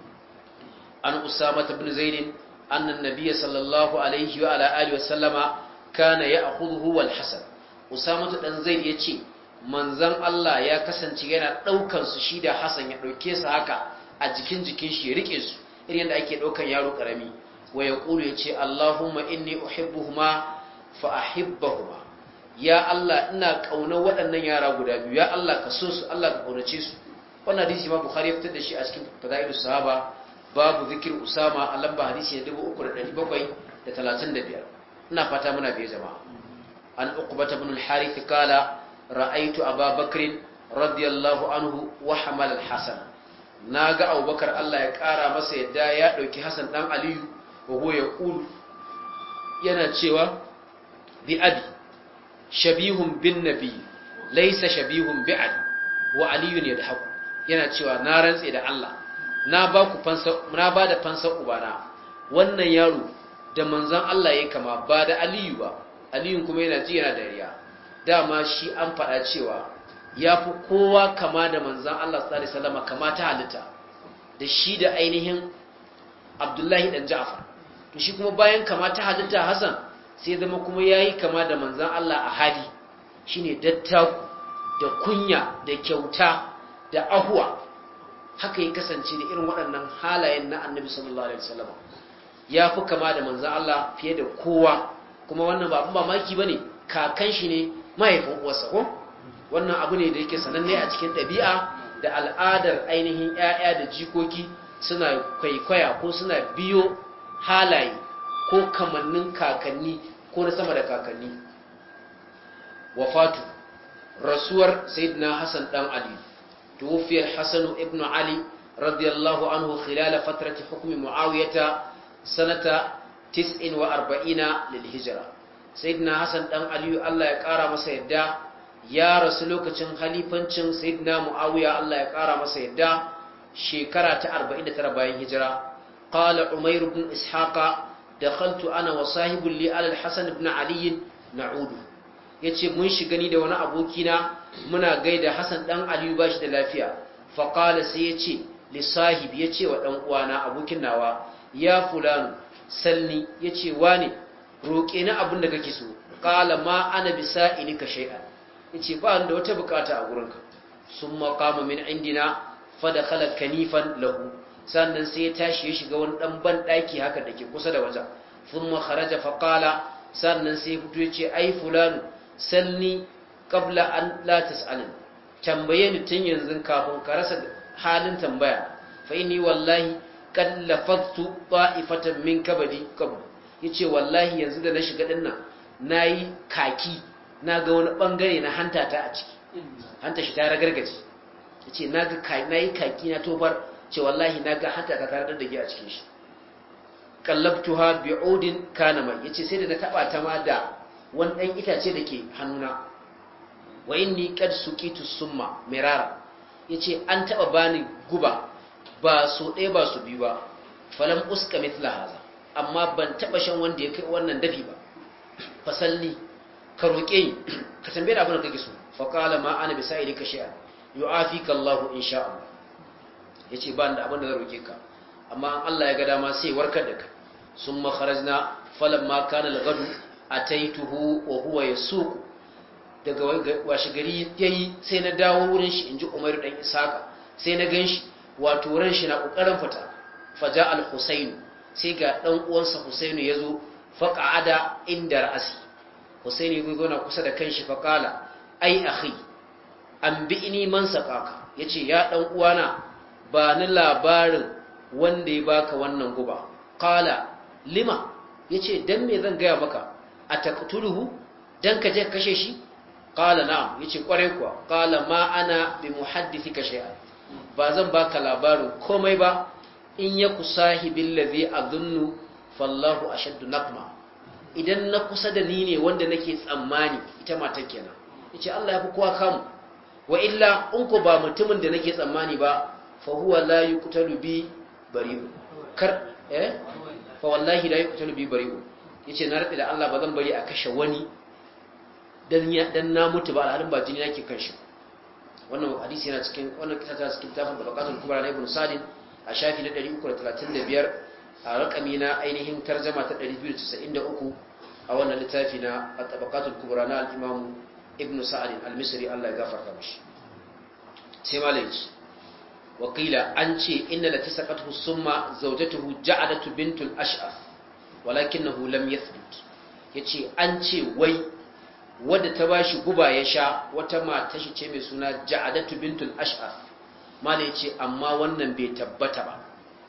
An Usama ibn Zaid anna an-nabiy sallallahu alaihi wa ala alihi wa sallama kana ya'khudhu wal Hasan. Usama dan Zaid yace manzon Allah ya kasance yana daukan su shi da Hassan ya dauke su haka a jikin jikin shi ya rike su irin yadda ake daukan yaro karami wa yaqulu yace Allahumma inni uhibbuhuma fa ahibbahuma ya Allah ina kauna waɗannan yara guda biyu ya Allah ka so su Allah ka kaunace su. Wannan hadisi ma Bukhari ya fitar da shi a cikin fadailus sahaba babu zikir Usama a lamba hadisi na dubu uku da ɗari bakwai da talatin da biyar. ina fata muna biye jama'a. An Uqbah ibn al-Harith qala ra'aytu Aba Bakr radiyallahu anhu wa hamal al-Hasan. Naga Abubakar Allah ya kara masa yadda ya dauki Hasan dan Aliyu wa huwa yaqul yana cewa bi abi shabihun bin nabi laysa shabihun bi ali wa aliyun yadhaku. Yana cewa na rantse da Allah na ba ku fansa na ba da fansar ubana wannan yaro da manzon Allah yake kama ba da Aliyu ba. Aliyun kuma yana ji yana dariya. Dama shi an faɗa cewa yafi kowa kama da manzon Allah sallallahu alaihi wasallam kama ta halitta da shi da ainihin Abdullahi dan Ja'far. To shi kuma bayan kama ta halitta Hassan sai zama kuma yayi kama da manzon Allah a hali shine dattaku da kunya da kyauta da ahuwa. Haka ya kasance da irin waɗannan halayen na Annabi sallallahu alaihi wasallam. Ya fi kama da manzon Allah fiye da kowa, kuma wannan ba abin mamaki bane, kakan shi ne mahaifin uwarsa ko wannan abu ne da yake sananne a cikin ɗabi'a da al'adar ainihin ƴaƴa da jikoki suna kwaikwaya ko suna biyo halaye ko kamannin kakanni ko na sama da kakanni. Wafatu rasuwar sayyidina Hassan dan Ali. توفي الحسن ابن علي رضي الله عنه خلال فترة حكم معاوية سنة تسع وأربعين للهجرة. سيدنا حسن دان علي الله يقارى مسيدا يا رسولك چن خليفان چن سيدنا معاوية الله يقارى مسيدا شكرة أربعين ترباين هجرة. قال عمير بن إسحاق دخلت أنا وصاحب لي على الحسن بن علي نعود. yace mun shiga ni da wani abokina muna gaida Hassan dan Aliyu bashi da lafiya. Fa qala sai yace li sahib yace wa dan uwana abokin nawa ya fulanu salni yace wane roke ni abin da kake so. Qala ma ana bisailika shay'an yace ba ni da wata bukata a gurinka. Summa qama min indina fa dakhala kanifan lahu sannan sai ya tashi ya shiga wani dan ban daki haka dake kusa da wajen. Thumma kharaja fa qala sannan sai fito yace ai fulanu salni qabla an la tas'alin tambaye ni tun yanzu kafin ka rasa halin tambaya. Fa inni wallahi qad lafadtu ta'ifatan min kabadi qabl yace wallahi yanzu da na shiga dinnan nayi kaki naga wani bangare na hanta ta a ciki hanta shi ta ragargaje yace naga kai nayi kaki na tobar ce wallahi naga hanta ta tare da dage a cikin shi. Qallabtuha bi'udin kana mai yace sai da na taba ta ma da wani ɗan itace da ke hannuna. Wa inni qad suqitu summa mirara yace an taba bani guba ba so ɗaya ba so biyu ba. Falam uska mithla haza amma ban taba shan wanda ya kai wannan dafi ba. Fasalli ka roke ni ka tambaye abin da kake so. Fa qala ma ana bisailika shay'an yu'afika Allahu insha Allah yace ba da abin da zan roke ka amma Allah ya ga dama sai warkar da kai. Summa kharajna falamma kana al-ghadu ataituhu wa huwa yasuq. Daga washi gari yayi sai na dawo wurin shi inji Umar dan Isaka sai na ganshi wato ran shi na kokarin fita faja al-husayn sai ga dan uwansa husayn yazo faqa'ada inda ra'asi husayn yazo zauna kusa da kanshi faqala ai akhi anbi'ni man saqaka yace ya dan uwana ba ni labarin wanda ya baka wannan guba qala lima yace dan me zan gaya maka ataqtuluhu dan ka je kashe shi qala na'am yace kware kuwa qala ma ana bi muhaddithika shay'an ba zan baka labarin komai ba in yaku sahibil ladhi adhunnu fallahu ashaddu naqma idan na kusa da ni ne wanda nake tsammani ita matan kenan yace Allah ya fi kowa kamu wa illa in ko ba mutumin da nake tsammani ba fa huwa la yuqtalu bi bari'u kar eh fa wallahi la yuqtalu bi bari'u yace na rabi da Allah ba zan bari a kashe wani dan ya dan na mutu ba alhalin ba jini yake kan shi wannan hadisi yana cikin wannan kisa ta cikin tafsir tabaqatul kubra na ibn sadin a shafi na ɗari uku da talatin da biyar a rakami na ainihin tarjuma ta ɗari biyu da casa'in da uku a wannan littafi na tabaqatul kubra na al-imam ibn sa'd al-misri Allah ya gafarta mishi sai malaiki wakila an ce inna la tasaqatu summa zawjatuhu ja'adatu bintul ash'af walakinahu lam yathbut yace an ce wai wadda ta bashi guba ya sha wata mata shi ce mai suna ja'adatu bintul ash'af mala yace amma wannan bai tabbata ba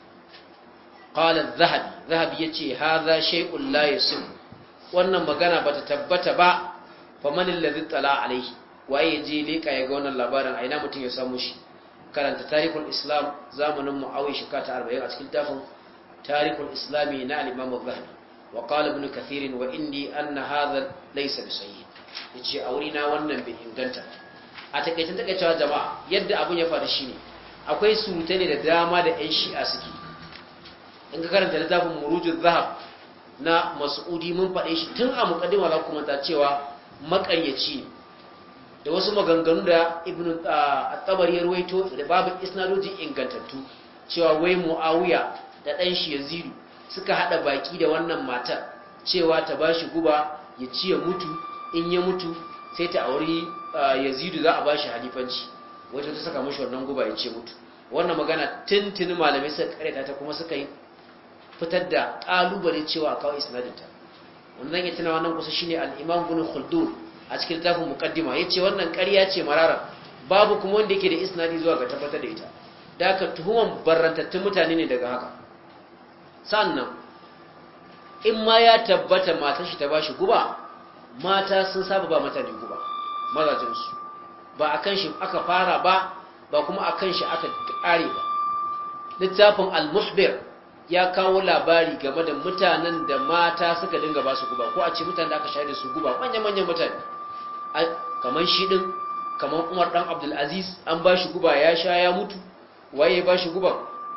qala az-zahabi zahabi yace hadha shay'un la yasih wannan magana bata tabbata ba faman alladhi tala alayhi waye je leka ya ga wannan labarin aina mutun ya samu shi karanta tarihul islam zamanin muawiya shekara ta arba'in a cikin tafin tarihul islami na al-imam az-zahabi wa qala ibn kathir wa inni anna hadha laysa bisahih yace a wuri na wannan bai inganta a takeicin takeicewa jama'a yadda abun ya faru shine akwai surutai ne da dama da ƴan shi'a suke in ka karanta littafin murujuz zahab na mas'udi mun faɗe shi tun a muqaddima za ku manta cewa maƙaryaci da wasu maganganu da ibn at-tabari ya ruwaito da babu isnadoji ingantattu cewa wai muawiya da dan shi yazidu suka hada baki da wannan matar cewa ta bashi guba ya ci ya mutu in ya mutu sai ta auri yazidu za a bashi halifanci wato ta saka mishi wannan guba ya ce mutu wannan magana tuntuni malamai suka karanta ta kuma suka yi fitar da kalubale cewa a kawo isnadinta wannan ya tuna wannan kusa shine al-imam ibn khaldun a cikin littafin muqaddima yace wannan ƙarya ce marara babu kuma wanda yake da isnadi zuwa ga tabbatar da ita da aka tuhuman barrantattun mutane ne daga haka sannan in ma ya tabbata matar shi ta bashi guba mata sun saba ba mata ne guba mazajin su ba akan shi aka fara ba ba kuma akan shi aka kare ba littafin al-muhbir ya kawo labari game da mutanen da mata suka dinga ba su guba ko a ce mutanen da aka shayar da su guba manyan-manyan mutane kamar shi din kamar Umar dan Abdul Aziz an ba shi guba ya sha ya mutu waye ba shi guba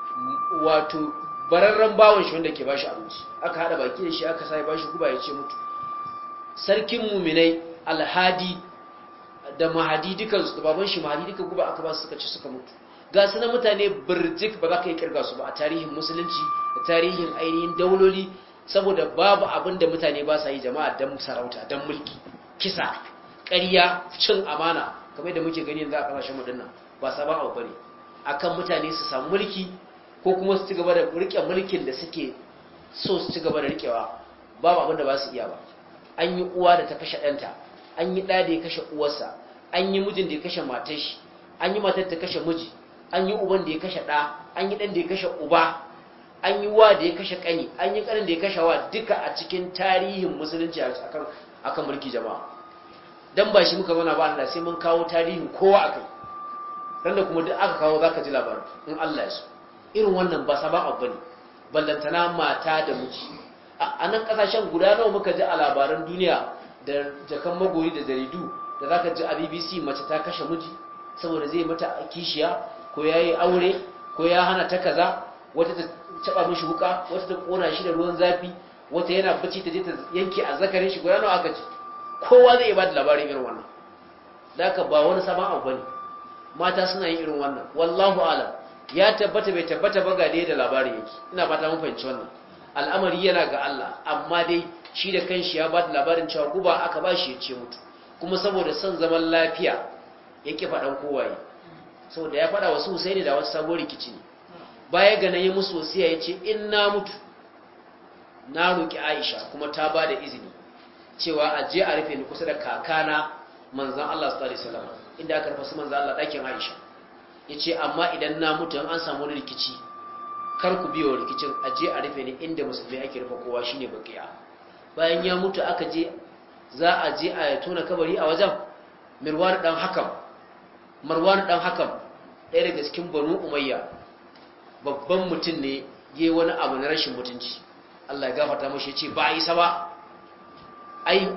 wato bararren bawon shi wanda ke ba shi abinci aka hada baki da shi aka sai ba shi guba ya ce mutu sarkin muminai Alhadi da Mahadi dukan su baban shi Mahadi duka guba aka ba su suka ci suka mutu ga su na mutane birjik ba za ka yi kirga su ba a tarihin musulunci da tarihin ainihin dauloli saboda babu abin da mutane ba sa yi jama'a don sarauta don mulki kisa ƙarya cin amana kamar da muke gani yanzu a ƙasashen waɗannan ba sabon abu bane akan mutane su samu mulki ko kuma su ci gaba da rike mulkin da suke so su ci gaba da rikewa babu abin da ba su iya ba an yi uwa da ta kashe ɗanta an yi ɗa da ya kashe uwarsa an yi mijin da ya kashe matar shi an yi matar ta kashe miji an yi uban da ya kashe ɗa an yi ɗan da ya kashe uba an yi wa da ya kashe ƙani an yi ƙanin da ya kashe wa duka a cikin tarihin musulunci akan mulki jama'a dan ba shi muka zauna ba Allah sai mun kawo tarihin kowa akai dan da kuma duk aka kawo zaka ji labarin in Allah ya so irin wannan ba sabon abu bane ballantana mata da miji a nan kasashen guda nawa muka ji a labaran duniya da jakan magoyi da jaridu da zaka ji a B B C mace ta kashe miji saboda zai mata kishiya ko yayi aure ko ya hana ta kaza wata ta taba mishi wuka wata ta kona shi da ruwan zafi wata yana bacci ta je ta yanke azzakarin shi guda nawa aka ji kowa zai ba da labarin irin wannan daga ba wani sabon abu bane mata suna yin irin wannan wallahu alam ya tabbata bai tabbata ba ga dai da labarin yake ina fata mun fahimci wannan al'amari yana ga Allah amma dai shi da kanshi ya ba da labarin cewa guba aka ba shi ya ce mutu kuma saboda son zaman lafiya yake faɗan kowaye saboda ya fada wasu Husaini da wasu sabon rikici ne baya ga nan yi musu wasiya yace in na mutu na roki Aisha kuma ta bada izini cewa a je a rufe ni kusa da kakana manzon Allah sallallahu alaihi wasallam inda aka rufe su manzon Allah dakin Aisha yace amma idan na mutu an samu wani rikici kar ku biyo rikicin a je a rufe ni inda musulmi ake rufe kowa shine baqiya bayan ya mutu aka je za a je a tona kabari a wajen Marwan dan Hakam Marwan dan Hakam ɗaya daga cikin Banu Umayya babban mutum ne yayi wani abu na rashin mutunci Allah ya gafarta mashi yace ba isa ba ai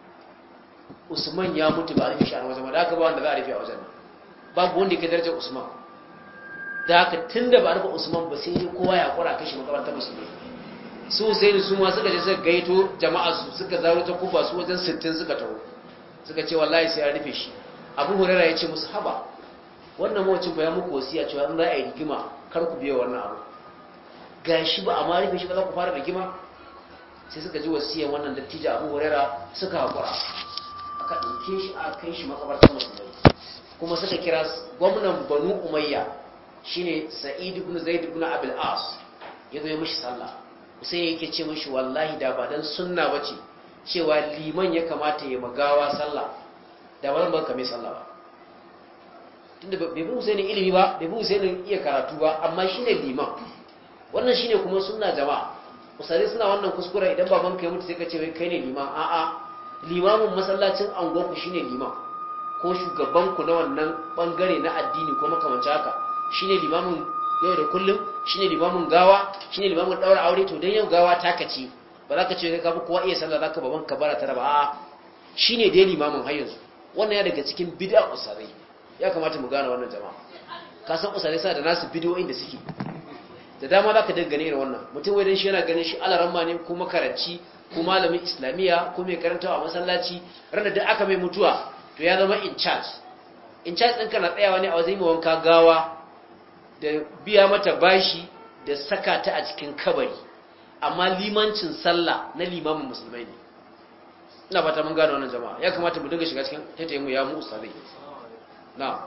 Usman ya mutu ba a rufe shi a wajen da aka ba wanda za a rufe a wajen babu wanda ke darajar Usman da haka tunda ba a rufe Usman ba sai dai kowa ya kura kashi makabartar musulmi su sai su ma suka je suka gaito jama'a su suka zaro ta kufa su wajen sittin suka taho suka ce wallahi sai a rufe shi Abu Hurairah ya ce musu haba wannan mawacin ba ya muku wasiya cewa in za a yi rigima kar ku biya wannan abu gashi ba a ma rufe shi ba za ku fara rigima sai suka ji wasiyar wannan dattijo Abu Hurairah suka hakura aka dauke shi a kai shi makabartar musulmai kuma suka kira gwamnan Banu Umayya shine Sa'id ibn Zaid ibn Abil As yazo ya mishi sallah sai yake ce mishi wallahi da ba dan sunna bace cewa liman ya kamata ya magawa sallah da ba ban kame sallah ba tunda bai bi Husaini ilimi ba bai bi Husaini iya karatu ba amma shine liman wannan shine kuma sunna jama'a usare suna wannan kuskure idan baban ka ya mutu sai ka ce wai kai ne liman a'a limamin masallacin anguwarku shine liman ko shugaban ku na wannan bangare na addini ko makamancin haka shine limamin yau da kullum shine limamin gawa shine limamin daura aure to dan yau gawa ta kace ba za ka ce kai ka fi kowa iya sallah zaka baban ka bara tara ba a'a shine dai limamin har yanzu wannan ya daga cikin bid'a usare ya kamata mu gane wannan jama'a ka san usare sa da nasu bid'o'in da suke da dama za ka dangane irin wannan mutum wai dan shi yana ganin shi alaramma ne ko makaranci ko malamin islamiyya ko mai karantawa a masallaci ranar da aka mai mutuwa to ya zama in charge in charge ɗinka na tsayawa ne a wajen wanka gawa da biya mata bashi da saka ta a cikin kabari amma limancin sallah na limamin musulmai ne ina fata mun gano wannan jama'a ya kamata mu dinga shiga cikin taitayin mu ya mu ustazai na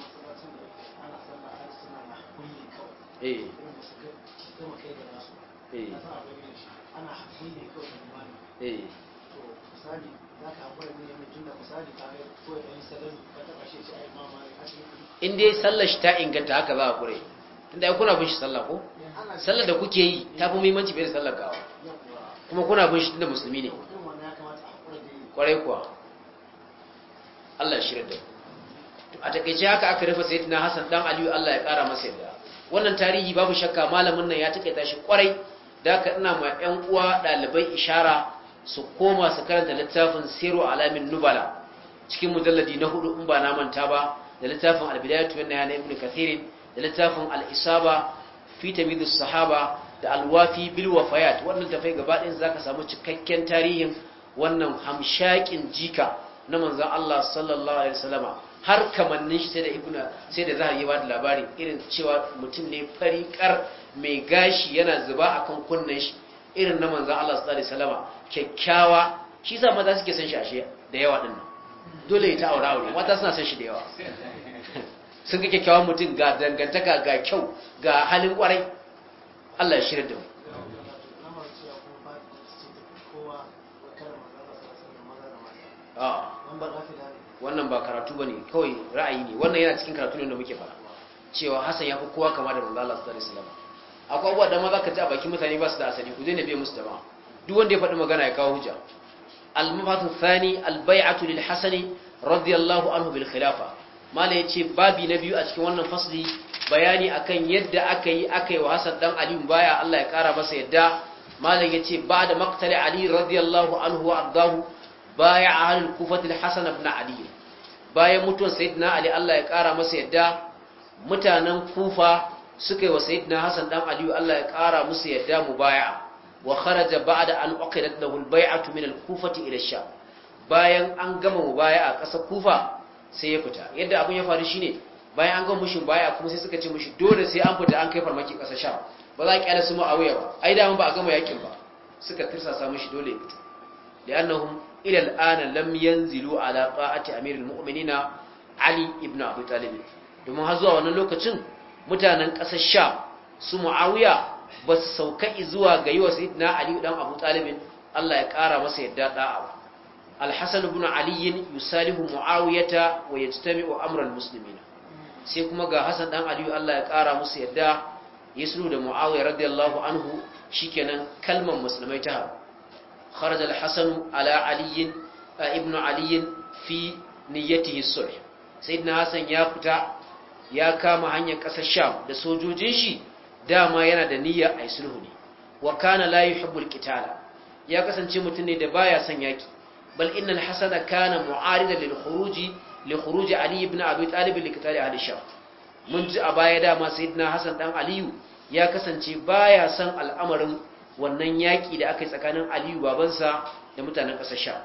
eh eh ana haƙuri ne kawai da limani eh to misali za ka haƙura ne mai tunda misali ka ga kawai ɗan salami ka taɓa shi ce ai mama ne ashe in dai sallar shi ta inganta haka za a kure tunda ai kuna bin shi sallah ko sallar da kuke yi ta fi muhimmanci bai da sallar gawa kuma kuna bin shi tunda musulmi ne irin wannan ya kamata a haƙura da yi kwarai kuwa Allah ya shirya da to a takeice haka aka rufe sayyidina Hassan dan Aliyu Allah ya kara masa yarda wannan tarihi babu shakka malamin nan ya takeita shi kwarai da haka ina ma ƴan uwa ɗalibai ishara su koma su karanta littafin Siru Alamin Nubala cikin mujalladi na hudu in ba na manta ba da littafin Al-Bidayatu wan Nihaya na Ibn Kathir da littafin Al-Isaba fi Tamyiz as-Sahaba da Al-Wafi bil Wafayat wannan tafai gaba ɗayan zaka samu cikakken tarihin wannan hamshakin jika na manzon Allah sallallahu alaihi wasallama har kamannin shi sai da Ibn sai da Zahabi ya bada labari irin cewa mutum ne fariƙar mai gashi yana zuba akan kunnen shi irin na manzon Allah sallallahu alaihi wasallama kyakkyawa shi sa maza suke san shi ashe da yawa din nan dole ya ta aure aure mata suna san shi da yawa sun ga kyakkyawan mutum ga dangantaka ga kyau ga halin kwarai Allah ya shirya da mu wannan ba karatu bane kawai ra'ayi ne wannan yana cikin karatu ne da muke fara cewa Hassan ya fi kowa kama da manzo Allah sallallahu alaihi wasallam akwai abubuwa da ma zaka ji a bakin mutane ba su da asali ku daina biye musu jama'a duk wanda ya faɗi magana ya kawo hujja al-mabhathu thani al-bay'atu lil Hasan radiyallahu anhu bil khilafa mala yace babi na biyu a cikin wannan fasli bayani akan yadda aka yi aka yi wa Hassan dan Ali baya Allah ya kara masa yadda mala yace ba'da maqtali Ali radiyallahu anhu wa ardahu baya ahlul kufah al-Hasan ibn Ali bayan mutuwar sayyidina Ali Allah ya kara masa yadda mutanen Kufa suka yi wa sayyidina Hassan dan Ali Allah ya kara musu yadda mubaya'a wa kharaja ba'da an uqidat lahu al-bay'atu min al-Kufah ila ash-Sham bayan an gama mubaya'a kasar Kufa sai ya fita yadda abun ya faru shine bayan an gama mushin baya kuma sai suka ce mushi dole sai an fita an kai farmaki kasar Sham ba za a kyale su Muawiya ba ai da mun ba a gama yakin ba suka tirsasa mushi dole ya fita li'annahum ila al-ana lam yanzilu ala ta'ati amiril mu'minina Ali ibn Abi Talib domin har zuwa wannan lokacin mutanen ƙasar Sham su Muawiya ba su sauka zuwa ga yiwa sayyidina Ali dan Abu Talib Allah ya ƙara masa yadda da'a ba. Al-Hasan ibn Ali yusalihu Muawiyata wa yajtami'u amran muslimin. Sai kuma ga Hassan dan Ali Allah ya ƙara musu yadda yasulu da Muawiya radiyallahu anhu shikenan kalman musulmai ta haru. Kharaja al-Hasan ala Ali ibn Ali fi niyyatihi sulh. Sayyidina Hassan ya fita ya kama hanyar ƙasar Sham da sojojin shi dama yana da niyya ai sulhu ne. Wa kana la yuhibbul qitala. Ya kasance mutum ne da baya son yaki. Bal inna al-Hasan kana mu'aridan lil khuruji li khuruji Ali ibn Abi Talib li qitali ahli Sham. Mun ji a baya dama sayyidina Hassan dan Aliyu ya kasance baya son al'amarin wannan yaki da aka yi tsakanin Aliyu babansa da mutanen ƙasar Sham.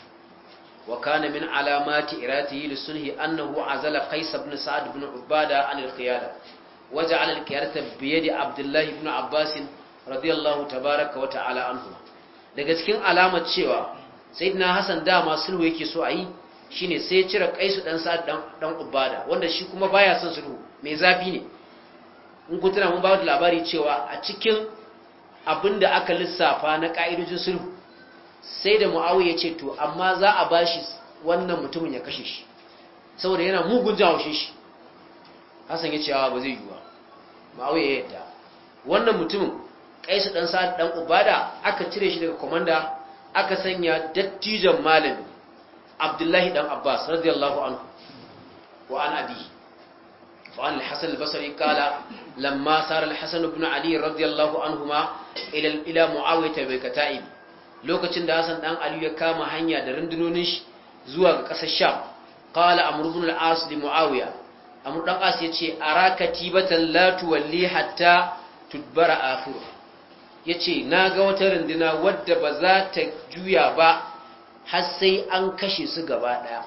wa kana min alamati iratihi lisulhi annahu azala qais ibn sa'd ibn ubada an al-qiyada waja'ala al-qiyadata bi yadi abdullah ibn abbas radiyallahu tabaaraka wa ta'ala anhu. Daga cikin alamar cewa sayyidina hasan dama sulhu yake so ayi shine sai ya cire qais dan sa'd dan dan ubada wanda shi kuma baya son sulhu mai zafi ne. In ku tuna mun ba da labari cewa a cikin abinda aka lissafa na ka'idojin sulhu sai da Muawiya ya ce to amma za a bashi wannan mutumin ya kashe shi saboda yana mugun jawashin shi. Hassan ya ce ba zai yi ba. Muawiya ya yadda wannan mutumin Qais dan Sa'ad dan Ubada aka cire shi daga komanda aka sanya dattijan malami Abdullahi dan Abbas radiyallahu anhu wa an abi wa an al-Hasan al-Basri qala lamma sara al-Hasan ibn Ali radiyallahu anhuma ila ila Muawiya bi kata'ib. Lokacin da Hassan dan Ali ya kama hanya da rundunonin shi zuwa ga ƙasar Sham, qala Amr ibn al-As li Muawiya, Amr dan As yace araka tibatan la tuwalli hatta tudbara akhiru. Yace naga wata runduna wadda ba za ta juya ba har sai an kashe su gaba daya.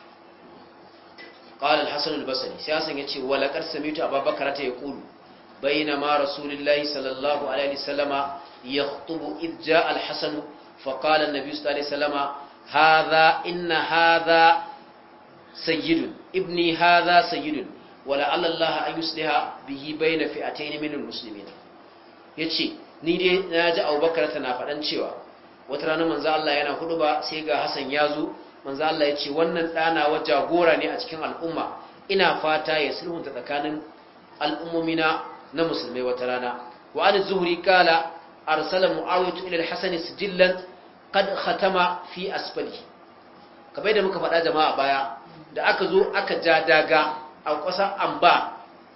Qala al-Hasan al-Basri, sai Hassan yace wala qad sami'tu Abubakar ta yaqulu bainama Rasulullahi sallallahu alaihi wasallama yakhutubu idh jaa al-Hasan فقال النبي صلى الله عليه وسلم هذا إن هذا سيد ابني هذا سيد ولعل الله أن يصلح به بين فئتين من المسلمين. yace ni dai naji Abubakar tana faɗan cewa wata rana manzo Allah yana huduba sai ga Hassan yazo manzo Allah yace wannan dana wa jagora ne a cikin al'umma ina fata ya sulhunta tsakanin al'ummomina na musulmai wata rana. Wa an-Zuhri kala arsala Muawiyah ila al-Hasan sijillan qad khatama fi asfali. Kabai da muka faɗa jama'a baya da aka zo aka ja daga a ƙasar Amba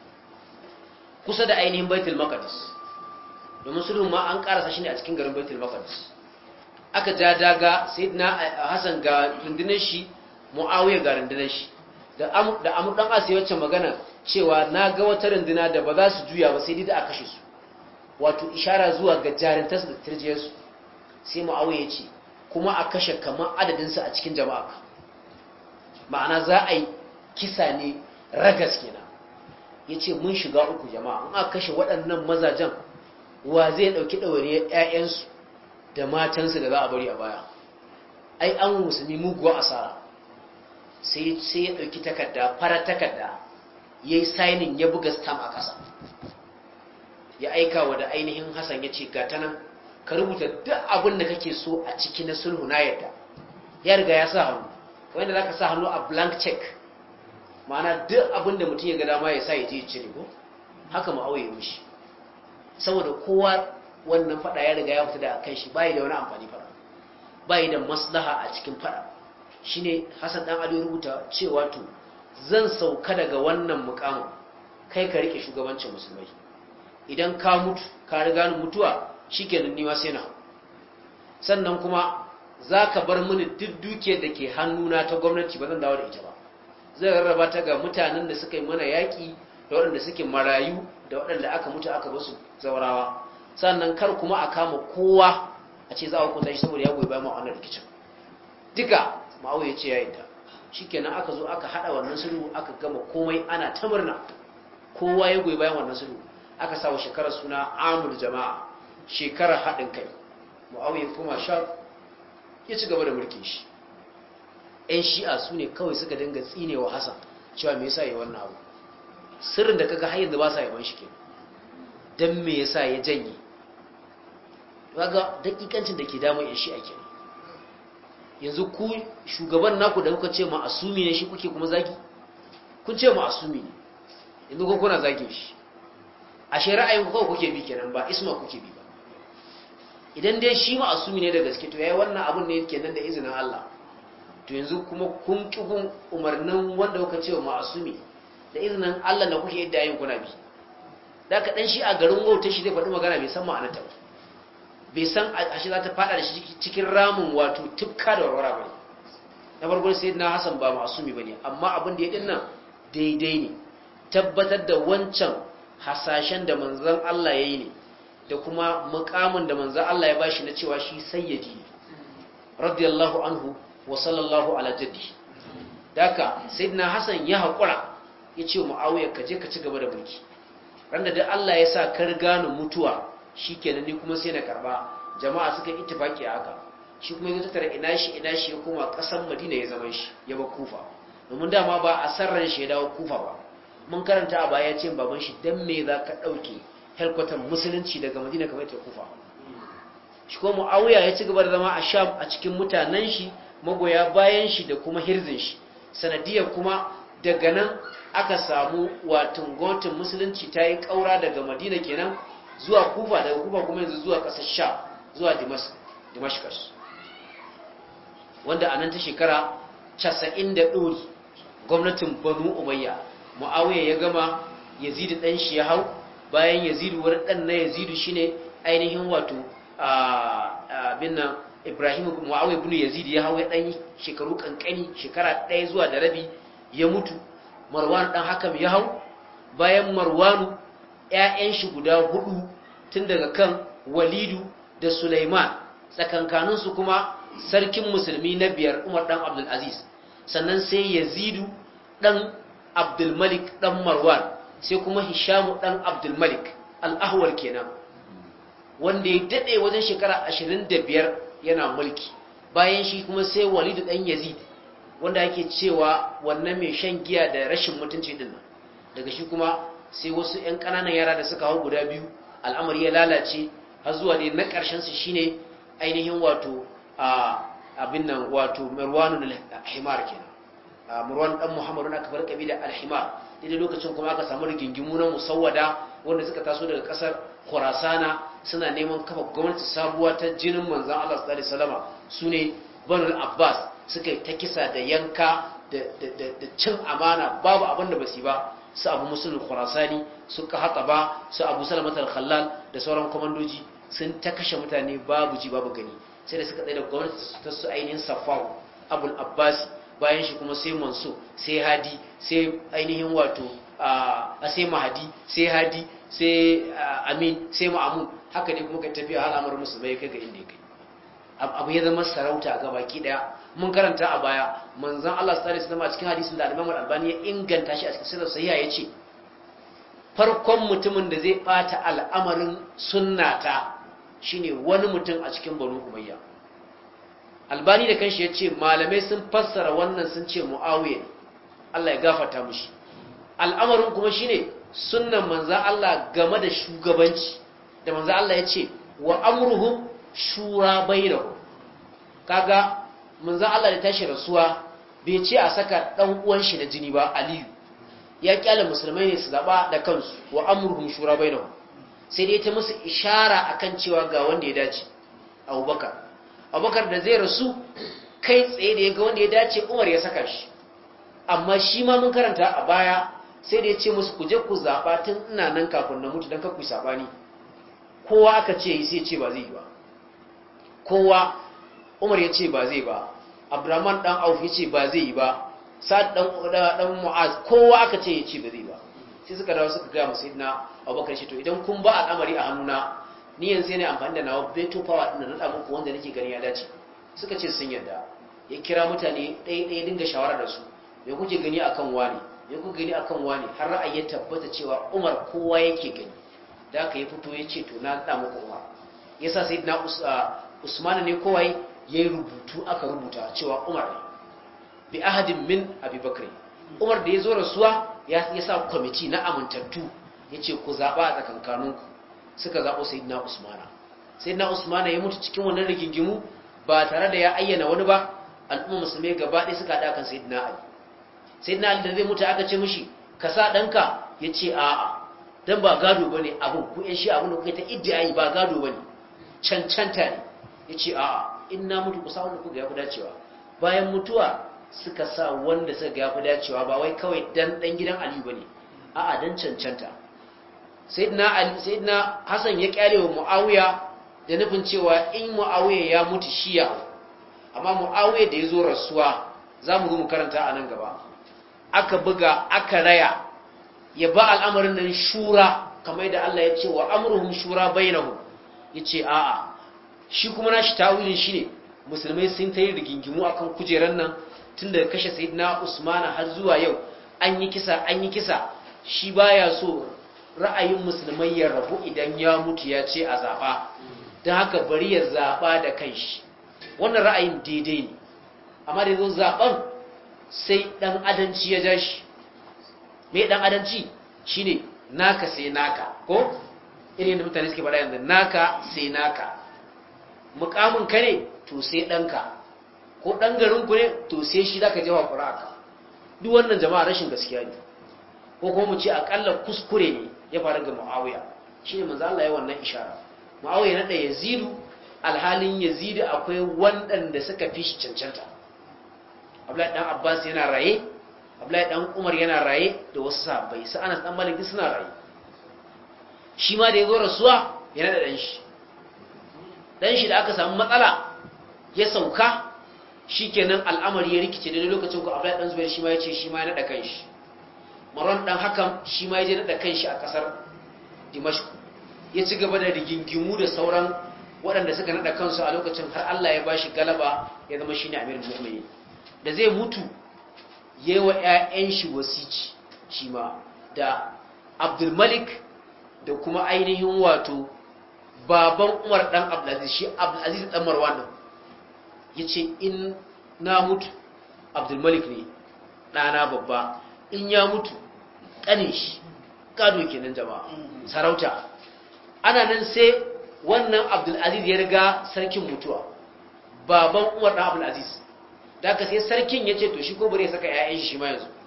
kusa da ainihin Baitul Maqdis, domin sulhun ma an karasa shi ne a cikin garin Baitul Maqdis. Aka ja daga sayyidina Hassan ga rundunar shi, Muawiya ga rundunar shi, da Amr da Amr dan As wacce magana cewa na ga wata runduna da ba za su juya ba sai dai da aka kashe su, wato ishara zuwa ga jarintarsu da tirjiyarsu. Sai Muawiya ya ce kuma a kashe kamar adadinsu a cikin jama'a, ma'ana za a yi kisa ne ragas kenan. Ya ce mun shiga uku jama'a, in aka kashe waɗannan mazajen wa zai ɗauki ɗawainiyar 'ya'yansu da matansu da za a bari a baya? Ai an musulmi muguwa asara. Sai ya ɗauki takarda, fara takarda, ya yi sainin ya buga stamp a ƙasa, ya aika wa da ainihin Hassan ya ce ga ta nan ka rubuta duk abin da kake so a ciki na sulhu na yadda. Ya riga ya sa hannu wanda za ka sa hannu a blank check, ma'ana duk abin da mutum ya ga dama ya sa ya je cire ko haka Muawiya mishi, saboda kowa wannan fada ya riga ya fita da kan shi, bai da wani amfani fada, bai da maslaha a cikin fada. Shine Hassan dan Ali rubuta cewa to zan sauka daga wannan mukamin kai ka rike shugabancin musulmai, idan ka mutu ka riga ni mutuwa shikenan ni ma sai na, sannan kuma zaka bar mini duk dukiyar da ke hannuna ta gwamnati ba zan dawo da ita ba, zan rarraba ta ga mutanen da suka yi mana yaki da waɗanda suke marayu da waɗanda aka mutu aka basu zaurawa, sannan kar kuma a kama kowa a ce za a hukunta shi saboda ya goyi bayan wannan rikicin. Duka Muawiya ya ce ya yadda. Shikenan aka zo aka hada wannan sulhu, aka gama komai ana ta murna, kowa ya goyi bayan wannan sulhu. Aka sawa shekarar suna amul jama'a, shekarar haɗin kai. Muawiya kuma sha ya ci gaba da mulkin shi. ‘Yan shi'a su ne kawai suka dinga tsinewa Hassan cewa me yasa yi wannan abu. sirrin da kaga har yanzu ba sa yaban shi kenan dan me yasa ya janye kaga dakikancin da ke damu in shi ake yanzu ku shugaban naku da kuka ce ma asumi ne shi kuke kuma zagi kun ce ma asumi ne yanzu ko kuna zage shi a shari'ayin ku kawai kuke bi kenan ba isma kuke bi ba idan dai shi ma asumi ne da gaske to yayi wannan abun ne kenan da izinin Allah to yanzu kuma kun kibun umarnin wanda kuka ce ma asumi da izinin Allah da kuke yadda yin kuna bi da ka dan shi a garin wauta shi zai faɗi magana bai san ma'anarta ba bai san a shi za ta faɗa da shi cikin ramin wato tufka da warwara bane na farko sai na Hassan ba ma'asumi bane amma abin da ya dinnan daidai ne tabbatar da wancan hasashen da manzon Allah yayi ne da kuma mukamin da manzon Allah ya bashi na cewa shi sayyidi radiyallahu anhu wa sallallahu ala jaddi daka sayyidina Hassan ya hakura yace Muawiya ka je ka ci gaba da mulki randa da Allah ya sa ka riga ni mutuwa shikenan ni kuma sai na karba jama'a suka ittifaki haka shi kuma yazo tattara ina shi ina shi ya koma kasan Madina ya zama shi ya ba Kufa domin dama ba a sarran shi ya dawo Kufa ba mun karanta a baya ce baban shi dan me za ka dauke helkwatan musulunci daga Madina kamar ta Kufa shi kuma Muawiya ya ci gaba da zama a Sham a cikin mutanen shi magoya bayan shi da kuma hirzin shi sanadiyar kuma daga nan aka samu watan gwamnatin musulunci ta yi kaura daga Madina kenan zuwa Kufa daga Kufa kuma yanzu zuwa ƙasar Sham zuwa Damascus wanda anan ta shekara casa'in da ɗori gwamnatin Banu Umayya Muawiya ya gama Yazid dan shi ya hau bayan Yazid wani dan na Yazid shine ainihin wato abin nan Ibrahim Muawiya ibn Yazid ya hau ya dan shekaru kankani shekara ɗaya zuwa da rabi ya mutu Marwan dan Hakam ya hau bayan Marwanu ƴaƴan shi guda hudu tun daga kan Walidu da Sulaiman tsakankanin su kuma sarkin musulmi na biyar Umar dan Abdul Aziz sannan sai Yazidu dan Abdul Malik dan Marwan sai kuma Hisham dan Abdul Malik al-Ahwal kenan wanda ya dade wajen shekara ashirin da biyar yana mulki bayan shi kuma sai Walid dan Yazid wanda yake cewa wannan mai shan giya da rashin mutunci din daga shi kuma sai wasu ƴan ƙananan yara da suka hau guda biyu al'amari ya lalace har zuwa dai na ƙarshen su shine ainihin wato abin nan wato Marwanul Himar kenan Marwan dan Muhammadu aka bar kabila al-Himar daidai lokacin kuma aka samu rigingimu na musawwada wanda suka taso daga kasar Khurasana suna neman kafa gwamnati sabuwa ta jinin manzon Allah sallallahu alaihi wasallama sune Banu Abbas suka yi ta kisa da yanka da da cin amana babu abin da basu ba su Abu Muslim Khurasani su Qahtaba su Abu Salamat al-Khallal da sauran komandoji sun ta kashe mutane babu ji babu gani sai da suka tsaye da gwamnati ta su ainihin Safawu Abul Abbas bayan shi kuma sai Mansur sai Hadi sai ainihin wato a sai Mahdi sai Hadi sai Amin sai Ma'mun haka ne kuma ka tafiya al'amarin musulmai kai ga inda yake abu ya zama sarauta ga baki daya mun karanta a baya manzon Allah sallallahu alaihi wasallam a cikin hadisin da Al-Imam Al-Albani ya inganta shi a cikin sahih sahiha yace farkon mutumin da zai bata al'amarin sunnata shine wani mutum a cikin Banu Umayya Albani da kanshi yace malamai sun fassara wannan sun ce Muawiya Allah ya gafarta mishi al'amarin kuma shine sunnan manzon Allah game da shugabanci da manzon Allah yace wa amruhum shura bainahu kaga manzon Allah da tashi rasuwa bai ce a saka dan uwan shi na jini ba Aliyu ya kyale musulmai ne su zaba da kansu wa amruhum shura bainahu sai dai ta musu ishara akan cewa ga wanda ya dace Abubakar Abubakar da zai rasu kai tsaye da yaga wanda ya dace Umar ya saka shi amma shi ma mun karanta a baya sai da ya ce musu ku je ku zaba tun ina nan kafin na mutu dan kar ku sabani kowa aka ce yi sai ce ba zai yi ba kowa Umar ya ce ba zai ba Abdurrahman dan Auf ya ce ba zai yi ba Sa'ad dan dan Mu'az kowa aka ce ya ce ba zai ba sai suka dawo suka ga Sayyidina Abubakar shi to idan kun ba al'amari a hannuna ni yanzu ne amfani da nawa veto power din da nada muku wanda nake gani ya dace suka ce sun yarda ya kira mutane ɗaya ɗaya dinga shawara da su me kuke gani akan wani me kuke gani akan wani har ra'ayi ya tabbata cewa Umar kowa yake gani da aka yi fito ya ce to na nada muku Umar yasa Sayyidina Usman ne kowa yayi rubutu aka rubuta cewa Umar ne bi ahadin min Abi Bakr Umar da yazo rasuwa ya sa kwamiti na amintattu yace ku zaba a tsakankaninku suka zabo sayyidina usmana sayyidina usmana ya mutu cikin wannan rigingimu ba tare da ya ayyana wani ba al'umma musulmai gaba ɗaya suka haɗa kan sayyidina ali sayyidina ali da zai mutu aka ce mishi ka sa danka yace a'a dan ba gado bane abun ku yan shi abun da kuke ta iddiai ba gado bane cancanta ne yace a'a in na mutu ku sa wanda kuka yafi dacewa bayan mutuwa suka sa wanda suka yafi dacewa ba wai kawai dan dan gidan ali bane a'a dan cancanta sayyidina ali sayyidina hasan ya kyale wa muawiya da nufin cewa in muawiya ya mutu shiya amma muawiya da yazo rasuwa zamu zo mu karanta a nan gaba aka buga aka raya ya ba al'amarin nan shura kamar da Allah ya ce wa amruhum shura bainahum yace a'a shi kuma nashi tawilin shine musulmai sun tayi rigingimu akan kujeran nan tun daga kashe sayyidina Usman har zuwa yau an yi kisa an yi kisa shi baya so ra'ayin musulmai ya rabu idan ya mutu ya ce a zaba dan haka bari ya zaba da kanshi wannan ra'ayin daidai ne amma da yazo zaben sai dan adanci ya jashi me dan adanci shine naka sai naka ko irin da mutane suke faɗa yanzu naka sai naka mukamin ka ne to sai danka ko dan garin ku ne to sai shi zaka jawa qur'aka duk wannan jama'a rashin gaskiya ne ko kuma mu ce akalla kuskure ne ya faru ga Muawiya shine manzo Allah ya wannan ishara Muawiya na da Yazidu alhalin Yazidu akwai wanda suka fi shi cancanta Abdullahi dan Abbas yana raye Abdullahi dan Umar yana raye da wasu sahabbai su Anas dan Malik suna raye shi ma da yazo rasuwa yana da dan shi dan shi da aka samu matsala ya sauka shikenan al'amari ya rikice da lokacin ku Abdullahi dan Zubair shi ma yace shi ma ya nada kanshi Marwan dan Hakam shi ma yaje nada kanshi a kasar Dimashq ya ci gaba da rigingimu da sauran waɗanda suka nada kansu a lokacin har Allah ya bashi galaba ya zama shine amirul mu'minin da zai mutu yayi wa ƴaƴan shi wasici shi ma da Abdul Malik da kuma ainihin wato baban Umar dan Abdulaziz shi Abdulaziz dan Marwan din yace in na mutu Abdul Malik ne dana babba in ya mutu kanin shi gado kenan jama'a sarauta ana nan sai wannan Abdulaziz ya riga sarkin mutuwa baban Umar dan Abdulaziz da aka sai sarkin yace to shi ko bare saka ƴaƴan shi ma yanzu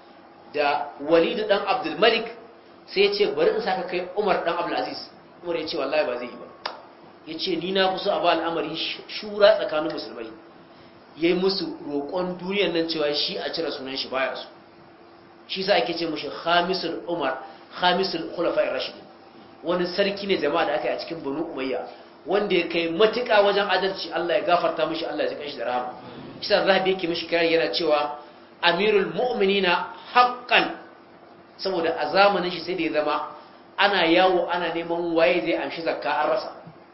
da Walid dan Abdul Malik sai ya ce bari in saka kai Umar dan Abdulaziz Umar ya ce wallahi ba zai yi ba ya ce ni na fi so a ba al'amari shura tsakanin musulmai ya yi musu roƙon duniyar nan cewa shi a cire sunan shi baya su shi sa ake ce mashi khamisul umar khamisul khulafa'ir rashidin wani sarki ne jama'a da aka yi a cikin banu umayya wanda ya kai matuƙa wajen adalci Allah ya gafarta mishi Allah ya ji kanshi da rahama shi sa zahabi yake mishi kare yana cewa amirul mu'minina haqqan saboda a zamanin shi sai da ya zama ana yawo ana neman waye zai amshi zakka an rasa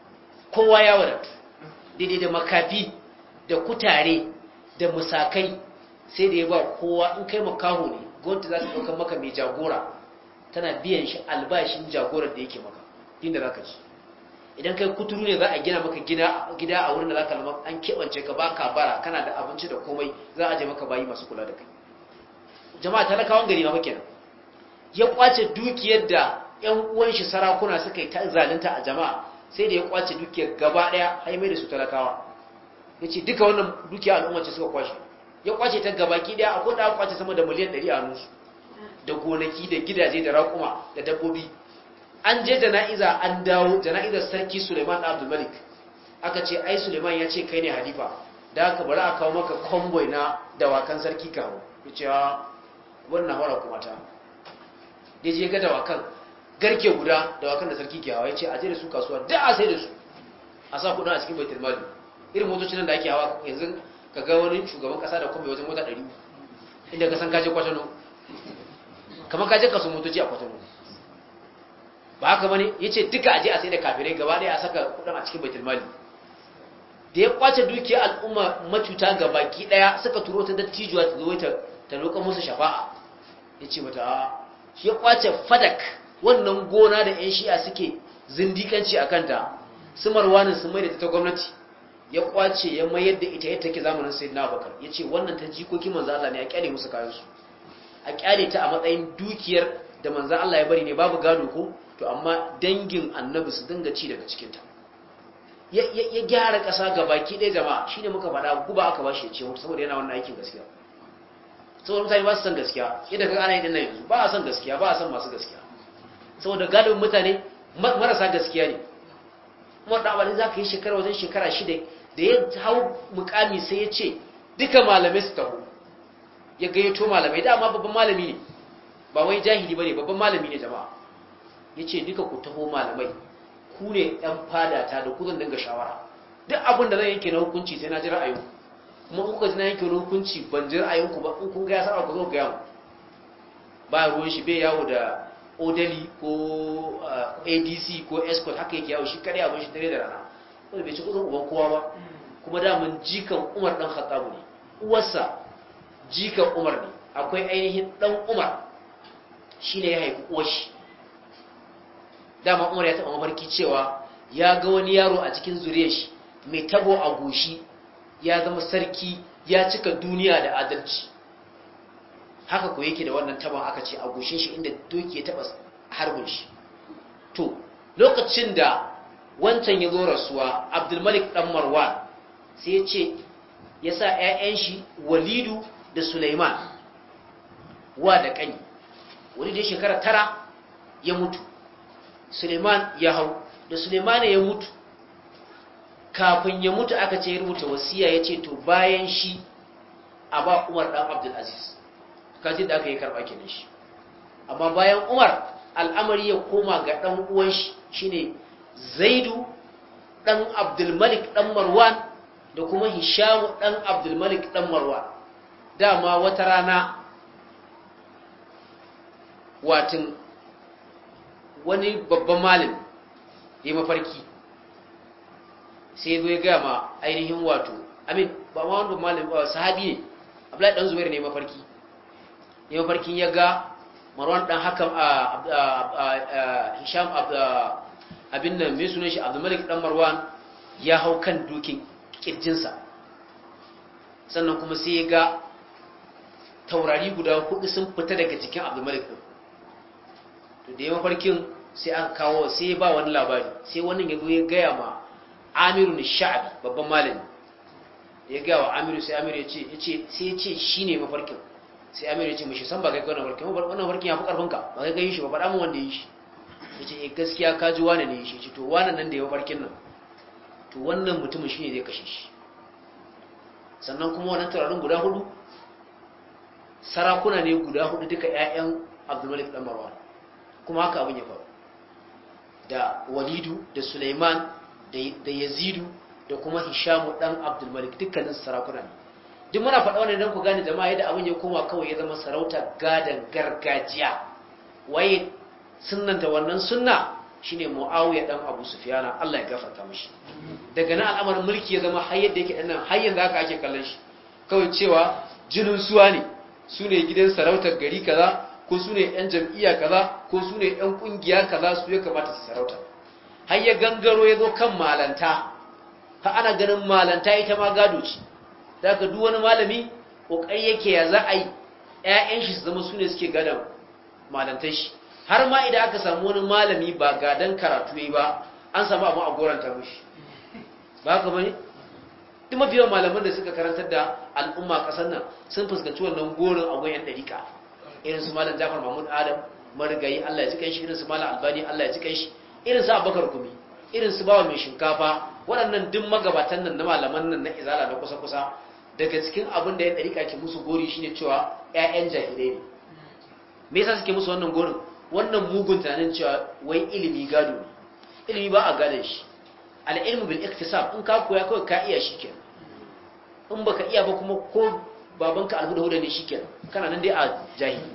kowa ya wadatu daidai da makafi da kutare da musakai sai da ya ba kowa in kai makaho ne gwamnati za ta ɗaukar maka mai jagora tana biyan shi albashin jagorar da yake maka inda za ka ci idan kai kuturu ne za a gina maka gida a wurin da za ka lama an keɓance ka ba ka bara kana da abinci da komai za a je maka bayi masu kula da kai jama'a talakawan gari ma kenan ya kwace dukiyar da ƴan uwan shi sarakuna suka yi ta zalunta a jama'a sai da ya kwace dukiyar gaba daya har mai da su talakawa yace duka wannan dukiyar al'umma ce suka kwashe ya kwace ta gabaki daya akwai da aka kwace sama da miliyan ɗari a nusu da gonaki da gidaje da raƙuma da dabbobi an je jana'iza an dawo jana'izar sarki Suleiman Abdul Malik aka ce ai Suleiman ya ce kai ne halifa da aka bari a kawo maka convoy na dawakan sarki kawo yace wannan hora kuma ta da je ga dawakan garke guda dawakan da sarki ke hawa yace a je da su kasuwa da a sai da su a sa kudin a cikin baitul mali irin motocin nan da ake hawa yanzu kaga wani shugaban kasa da kuma wajen mota ɗari inda ka san kaje kwatano kamar kaje kaso motoci a kwatano ba haka bane yace duka aje a sai da kafirai gaba daya a saka kudin a cikin baitul mali da ya kwace dukiyar al'umma macuta gabaki daya suka turo ta dattijuwa ta zo ta ta roƙa musu shafa'a yace mata shi ya kwace fadak wannan gona da ƴan shi'a suke zindikanci akan ta su marwanin sun mai da ta gwamnati ya kwace ya mayar da ita yadda take zamanin sayyidina Abubakar yace wannan ta jikoki manzo Allah ne ya kyale musu kayan su a kyale ta a matsayin dukiyar da manzon Allah ya bari ne babu gado ko to amma dangin annabi su dinga ci daga cikin ta ya gyara ƙasa ga baki ɗaya jama'a shine muka faɗa guba aka bashi ya ce mutu saboda yana wannan aikin gaskiya saboda mutane ba su san gaskiya yadda kaga ana yi dinnan yanzu ba a san gaskiya ba a san masu gaskiya saboda galibin mutane marasa gaskiya ne kuma da abin za ka yi shekara wajen shekara shida da ya hau mukami sai ya ce duka malamai su taho ya gayyato malamai dama babban malami ne ba wai jahili ba ne babban malami ne jama'a ya ce duka ku taho malamai ku ne ‘yan fadata da ku zan dinga shawara duk abin da zan yanke na hukunci sai na ji ra'ayin kuma in kuka ji na yanke na hukunci ban ji ra'ayinku ba in kun gaya sa'a ku zo gaya mu ba ruwan shi bai yawo da odali ko adc ko escort haka yake yawo shi kare abin shi dare da rana wanda bai ci kudin uban kowa ba kuma daman jikan umar dan khattabu ne uwarsa jikan umar ne akwai ainihin dan umar shine ya haifi uwar shi dama umar ya taɓa mafarki cewa ya ga wani yaro a cikin zuriyar shi mai tabo a goshi ya zama sarki ya cika duniya da adalci haka ko yake da wannan taban aka ce a goshin shi inda doki ya taɓa harbin shi to lokacin da wancan ya zo rasuwa abdulmalik dan marwan sai ya ce ya sa 'ya'yan shi walidu da suleiman wa da ƙani walidu ya shekara tara ya mutu suleiman ya hau da suleiman ya mutu kafin ya mutu aka ce ya rubuta wasiya ya ce to bayan shi a ba umar dan abdulaziz kaji da aka yi karɓa kenan shi amma bayan umar al'amari ya koma ga ɗan uwan shi shine zaidu ɗan abdulmalik ɗan marwan da kuma hishamu ɗan abdulmalik ɗan marwan dama wata rana watin wani babban malami ya mafarki sai ya zo ya gaya ma ainihin wato amin ba ma wani malami ba sahabi ne abdullahi ɗan zubair ne mafarki ya mafarkin ya ga marwan ɗan hakan a hisham abin nan mai sunan shi abdulmalik ɗan marwan ya hau kan dokin ƙirjinsa sannan kuma sai ya ga taurari guda hudu sun fita daga jikin abdulmalik ɗin to da ya mafarkin sai aka kawo sai ba wani labari sai wannan ya zo ya gaya ma amiru ni sha'abi babban malami ya gaya wa amiru sai amiru ya ce sai ya ce shi ne mafarkin sai amiru ya ce mashi san ba kai kawai mafarkin wannan mafarkin ya fi ƙarfinka ba kai kai shi ba faɗa min wanda ya yi shi ya ce e gaskiya ka ji wane ne ya shi to wane nan da ya mafarkin nan to wannan mutumin shi ne zai kashe shi sannan kuma wannan taurarin guda hudu sarakuna ne guda hudu duka 'ya'yan abdulmalik dan marwan kuma haka abin ya faru da walidu da suleiman da yazidu da kuma hishamu dan abdulmalik dukkanin sarakuna ne duk muna faɗa wannan don ku gane jama'a yadda abin ya koma kawai ya zama sarauta gadan gargajiya waye sunnanta wannan sunna shine muawiya dan abu sufyana Allah ya gafarta mishi daga nan al'amarin mulki ya zama har yadda yake dan nan har yanzu haka ake kallon shi kawai cewa jinin suwa ne su ne gidan sarautar gari kaza ko su ne 'yan jam'iyya kaza ko su ne 'yan kungiya kaza su ya kamata su sarauta har ya gangaro ya zo kan malanta ha ana ganin malanta ita ma gado ce da aka duk wani malami kokari yake ya za a yi 'ya'yan shi su zama su ne suke gadan malantar shi har ma idan aka samu wani malami ba gadan karatu yayi ba an samu abu a goranta mishi ba haka bane duk mafiyan malaman da suka karantar da al'umma kasar nan sun fuskanci wannan gorin a goyen dariƙa irin su malam Jafar Mahmud Adam marigayi Allah ya ji kanshi irin su malam Albani Allah ya ji kanshi irin su Abubakar Gumi irin su bawa mai shinkafa waɗannan duk magabatan nan na malaman nan na izala na kusa kusa daga cikin abin da ya dariƙa ke musu gori shine cewa ƴaƴan jahilai ne me yasa suke musu wannan gorin wannan mugun tunanin cewa wai ilimi gado ne ilimi ba a gadon shi al-ilmu bil iktisab in ka koya kawai ka iya shikenan in baka iya ba kuma ko babanka alhuda-huda ne shikenan kana nan dai a jahili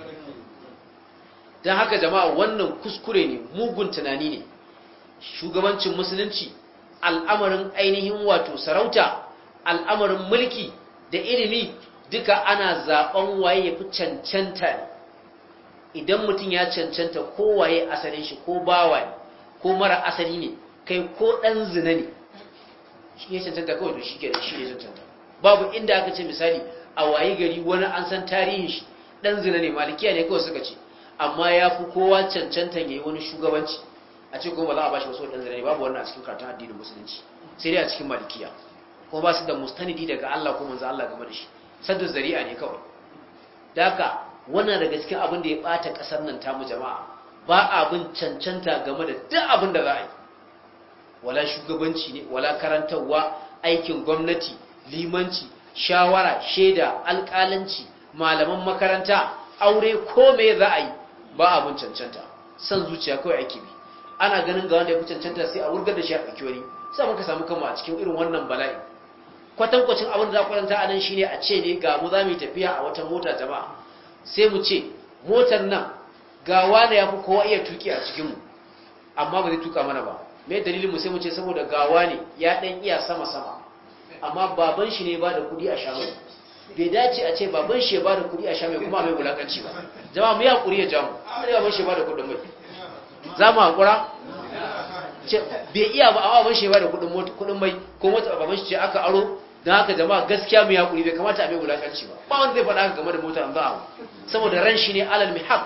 dan haka jama'a wannan kuskure ne mugun tunani ne shugabancin musulunci al'amarin ainihin wato sarauta al'amarin mulki da ilimi duka ana zaben waye yafi cancanta ne idan mutum ya cancanta ko waye asalin shi ko bawa ne ko mara asali ne kai ko dan zina ne shi ya cancanta kawai to shi ke shi ne cancanta babu inda aka ce misali a waye gari wani an san tarihin shi dan zina ne, malikiya ne kawai suka ce, amma ya fi kowa cancantan yayi wani shugabanci, a ce kuma ba za a bashi wasu dan zina ne, babu wannan a cikin karatun addinin musulunci, sai dai a cikin malikiya, kuma ba su da mustanidi daga Allah ko manzo Allah game da shi, saddu zari'a ne kawai. Daka wannan daga cikin abin da ya bata kasar nan tamu jama'a, ba abin cancanta game da duk abin da za a yi, wala shugabanci ne, wala karantarwa, aikin gwamnati, limanci, shawara, shaida, alƙalanci, malaman makaranta, aure, ko me za a yi, ba abin cancanta, san zuciya kawai ake bi. Ana ganin ga wanda ya fi cancanta sai a wurgar da shi a ɗauki wani, sai muka samu kanmu a cikin irin wannan bala'i. Kwatankwacin abin da za ku kwatanta a nan shine a ce ne ga mu za mu yi tafiya a wata mota jama'a, sai mu ce motar nan ga wani ya fi kowa iya tuki a cikinmu, amma ba zai tuka mana ba. Me dalilin mu sai mu ce saboda gawa ne ya dan iya sama sama, amma baban shi ne ba da kudi a shamai. Bai dace a ce baban shi ba da kudi a shamai kuma mai wulakanci ba. Jama'a mu ya kuri ya jamu, sai baban shi ba da kudin mai, za mu hakura ce bai iya ba, amma baban shi ba da kudin mota kudin mai ko mota baban shi ce aka aro. Dan haka jama'a gaskiya mu ya kuri, bai kamata a mai wulakanci ba. Ba wanda zai faɗa haka game da motar an za'a, saboda ran shi ne alal mihaq,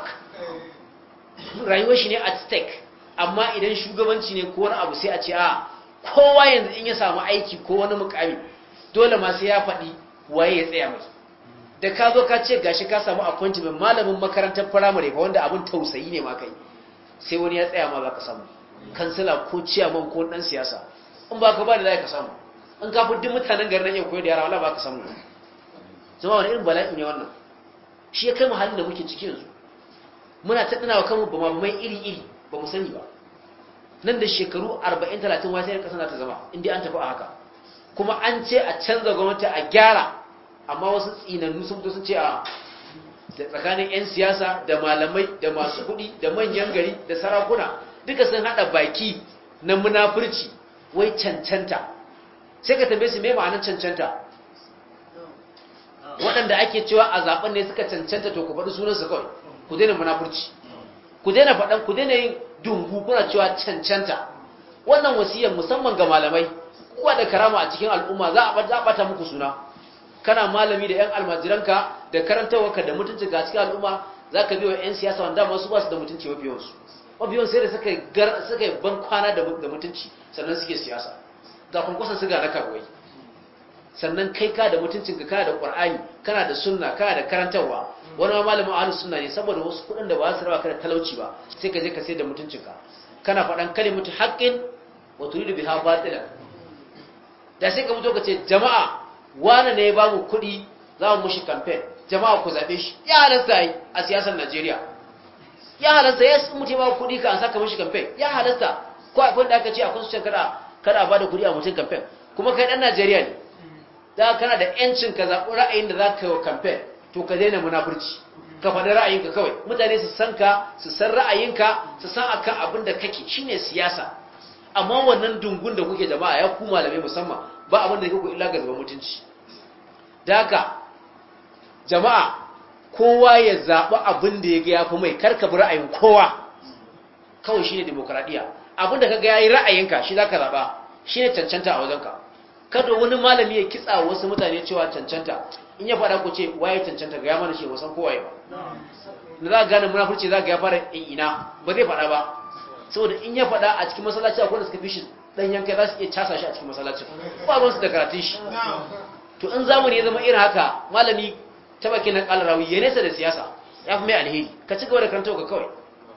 rayuwar shi ne at stake. Amma idan shugabanci ne ko wani abu sai a ce a kowa yanzu in ya samu aiki ko wani mukami dole ma sai ya faɗi waye ya tsaya mai. Da ka zo ka ce gashi ka samu appointment malamin makarantar firamare ba wanda abin tausayi ne ma kai, sai wani ya tsaya ma za ka samu kansila ko ciyaman ko dan siyasa. In ba ka ba da za ka samu, in ka fi duk mutanen garin nan iya koyar da yara wala ba ka samu. Zama wani irin bala'i ne wannan, shi ya kai muhallin da muke ciki yanzu. Muna ta dinawa kanmu ba ma mai iri-iri ba mu sani ba. Nan da shekaru arba'in talatin wai sai kasar ta zama inda an tafi a haka, kuma an ce a canza gwamnati a gyara, amma wasu tsinannu sun fito sun ce a da tsakanin 'yan siyasa da malamai da masu kuɗi da manyan gari da sarakuna duka sun haɗa baki na munafurci wai cancanta. Sai ka tambaye su me ma'anar cancanta. Waɗanda ake cewa a zaben ne suka cancanta, to ku faɗi sunansu kawai, ku daina munafurci, ku daina faɗan, ku daina yin dungu kuna cewa cancanta. Wannan wasiyar musamman ga malamai, kuwa da karama a cikin al'umma za a bata muku suna. Kana malami da 'yan almajiranka da karantawarka da mutunci ga cikin al'umma, za ka biyo 'yan siyasa wanda masu ba su da mutunci mafiyansu. Mafiyan sai da suka yi ban kwana da mutunci sannan suke siyasa, ga kwankwason su ga na karuwai. Sannan kai ka da mutuncinka, kana da ƙwar'ani, kana da sunna, kana da karantarwa. Wani ma malamin ahlus sunna ne, saboda wasu kuɗin da ba su raba ka da talauci ba, sai ka je ka sayar da mutuncinka. Kana faɗan kalimatu haqqin wa turidu biha batilan. Da sai ka fito ka ce jama'a wani ne ya ba mu kuɗi za mu mushi campaign, jama'a ku zaɓe shi. Ya halasta yi a siyasar Najeriya, ya halasta ya sun mutu ba kuɗi ka an saka mushi campaign, ya halasta. Ko akwai da aka ce a constitution kada kada a bada kuɗi a mutum campaign, kuma kai ɗan Najeriya ne, da kana da yancin ka zaɓi ra'ayin da za ka yi wa campaign. To ka daina munafurci, ka faɗi ra'ayinka kawai, mutane su san ka, su san ra'ayinka, su san akan abin da kake, shine siyasa. Amma wannan dungun da kuke jama'a ya ku malamai musamman, ba abin da kuke illa ga zuba mutunci. Da haka jama'a kowa ya zaɓi abin da ya ga ya fi mai, karka bi ra'ayin kowa, kawai shine demokradiya. Abin da ka ga yayi ra'ayinka shi zaka zaɓa, shine cancanta a wajenka. Kada wani malami ya kitsa wasu mutane cewa cancanta, in ya faɗa ku ce waye cancanta ga ya mana shi wasan kowaye ba. Da za ka gane munafurci za ka ya fara ina ba zai faɗa ba, saboda in ya faɗa a cikin masallaci akwai da suka fi shi dan yanka za su iya casa shi a cikin masallacin, ba ruwan su da karatun shi. To in zamani ya zama irin haka, malami ta baki na kalarawi ya nesa da siyasa ya fi mai alheri, ka ci gaba da karanta ka kawai.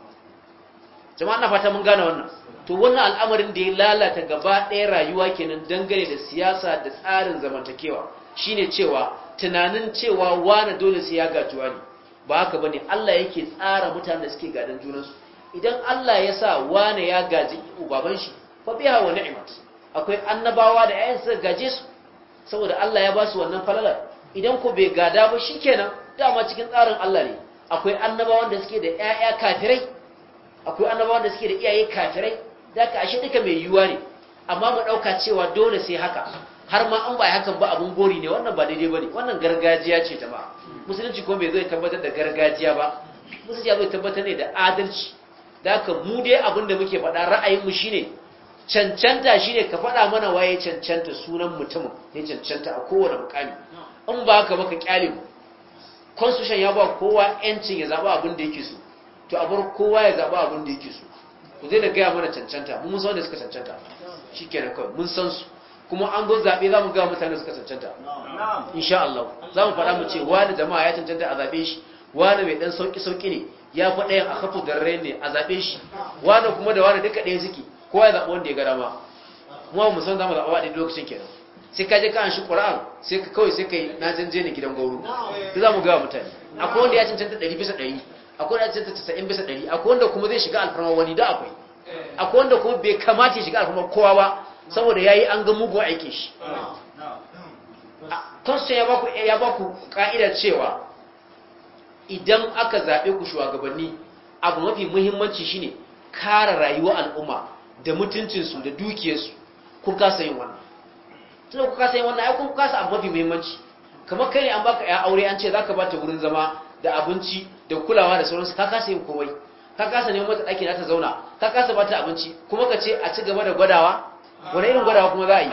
Jama'a na fata mun gane wannan. To wannan al'amarin da ya lalata gaba ɗaya rayuwa kenan dangane da siyasa da tsarin zamantakewa shine cewa tunanin cewa wani dole sai ya gajuwa ne, ba haka bane. Allah yake tsara mutanen da suke gadan junansu. Idan Allah ya sa wani ya gaji baban shi, fa biha wa ni'mat. Akwai annabawa da ayyan suka gaje su saboda Allah ya ba su wannan falalar. Idan ko bai gada ba shikenan, dama cikin tsarin Allah ne. Akwai annabawan da suke da ƴaƴa kafirai, akwai annabawan da suke da iyaye kafirai, da ka ashe duka mai yiwuwa ne. Amma mu dauka cewa dole sai haka, har ma an bai hakan ba abun gori ne, wannan ba daidai bane, wannan gargajiya ce jama'a. Musulunci ko bai zai tabbatar da gargajiya ba, musulunci ya zai tabbatar ne da adalci. Da haka mu dai abin da muke faɗa ra'ayin mu shine cancanta, shine ka faɗa mana waye cancanta, sunan mutumin ya cancanta a kowane mukami. In ba haka baka kyale mu, constitution ya ba kowa yancin ya zaba abin da yake so to a bar kowa ya zaba abin da yake so ku zai da gaya mana cancanta mun san wanda suka cancanta shikenan kawai mun san su kuma an zo zabe za mu ga mutane suka cancanta insha Allah za mu faɗa mu ce wani jama'a ya cancanta a zabe shi wani mai dan sauki sauki ne ya fa ɗayan a kafu darre ne a zabe shi wani kuma da wani duka ɗaya suke kowa ya zaba wanda ya ga dama mu mu san zamu zaba wadi lokacin kenan sai ka je ka an shi Qur'an sai ka kawai sai kai na janje ne gidan gauru duk za mu ga mutane akwai wanda ya cancanta ɗari bisa ɗari akwai wanda ya cancanta casa'in bisa ɗari akwai wanda kuma zai shiga alfarma wani da akwai akwai wanda kuma bai kamata ya shiga alfarma kowa ba saboda yayi an ga mugun aikin shi kansu ya baku ya baku ka'idar cewa idan aka zabe ku shugabanni abu mafi muhimmanci shine kare rayuwar al'umma da mutuncin su da dukiyar su kun kasa yin wannan tunda kun kasa yin wannan ai kun kasa abu mafi muhimmanci kamar kai ne an baka ya aure an ce zaka bata wurin zama da abinci da kulawa da sauransu ka kasa yin komai ka kasa neman mata daki na ta zauna ka kasa bata abinci kuma ka ce a ci gaba da gwadawa wani irin gwadawa kuma za a yi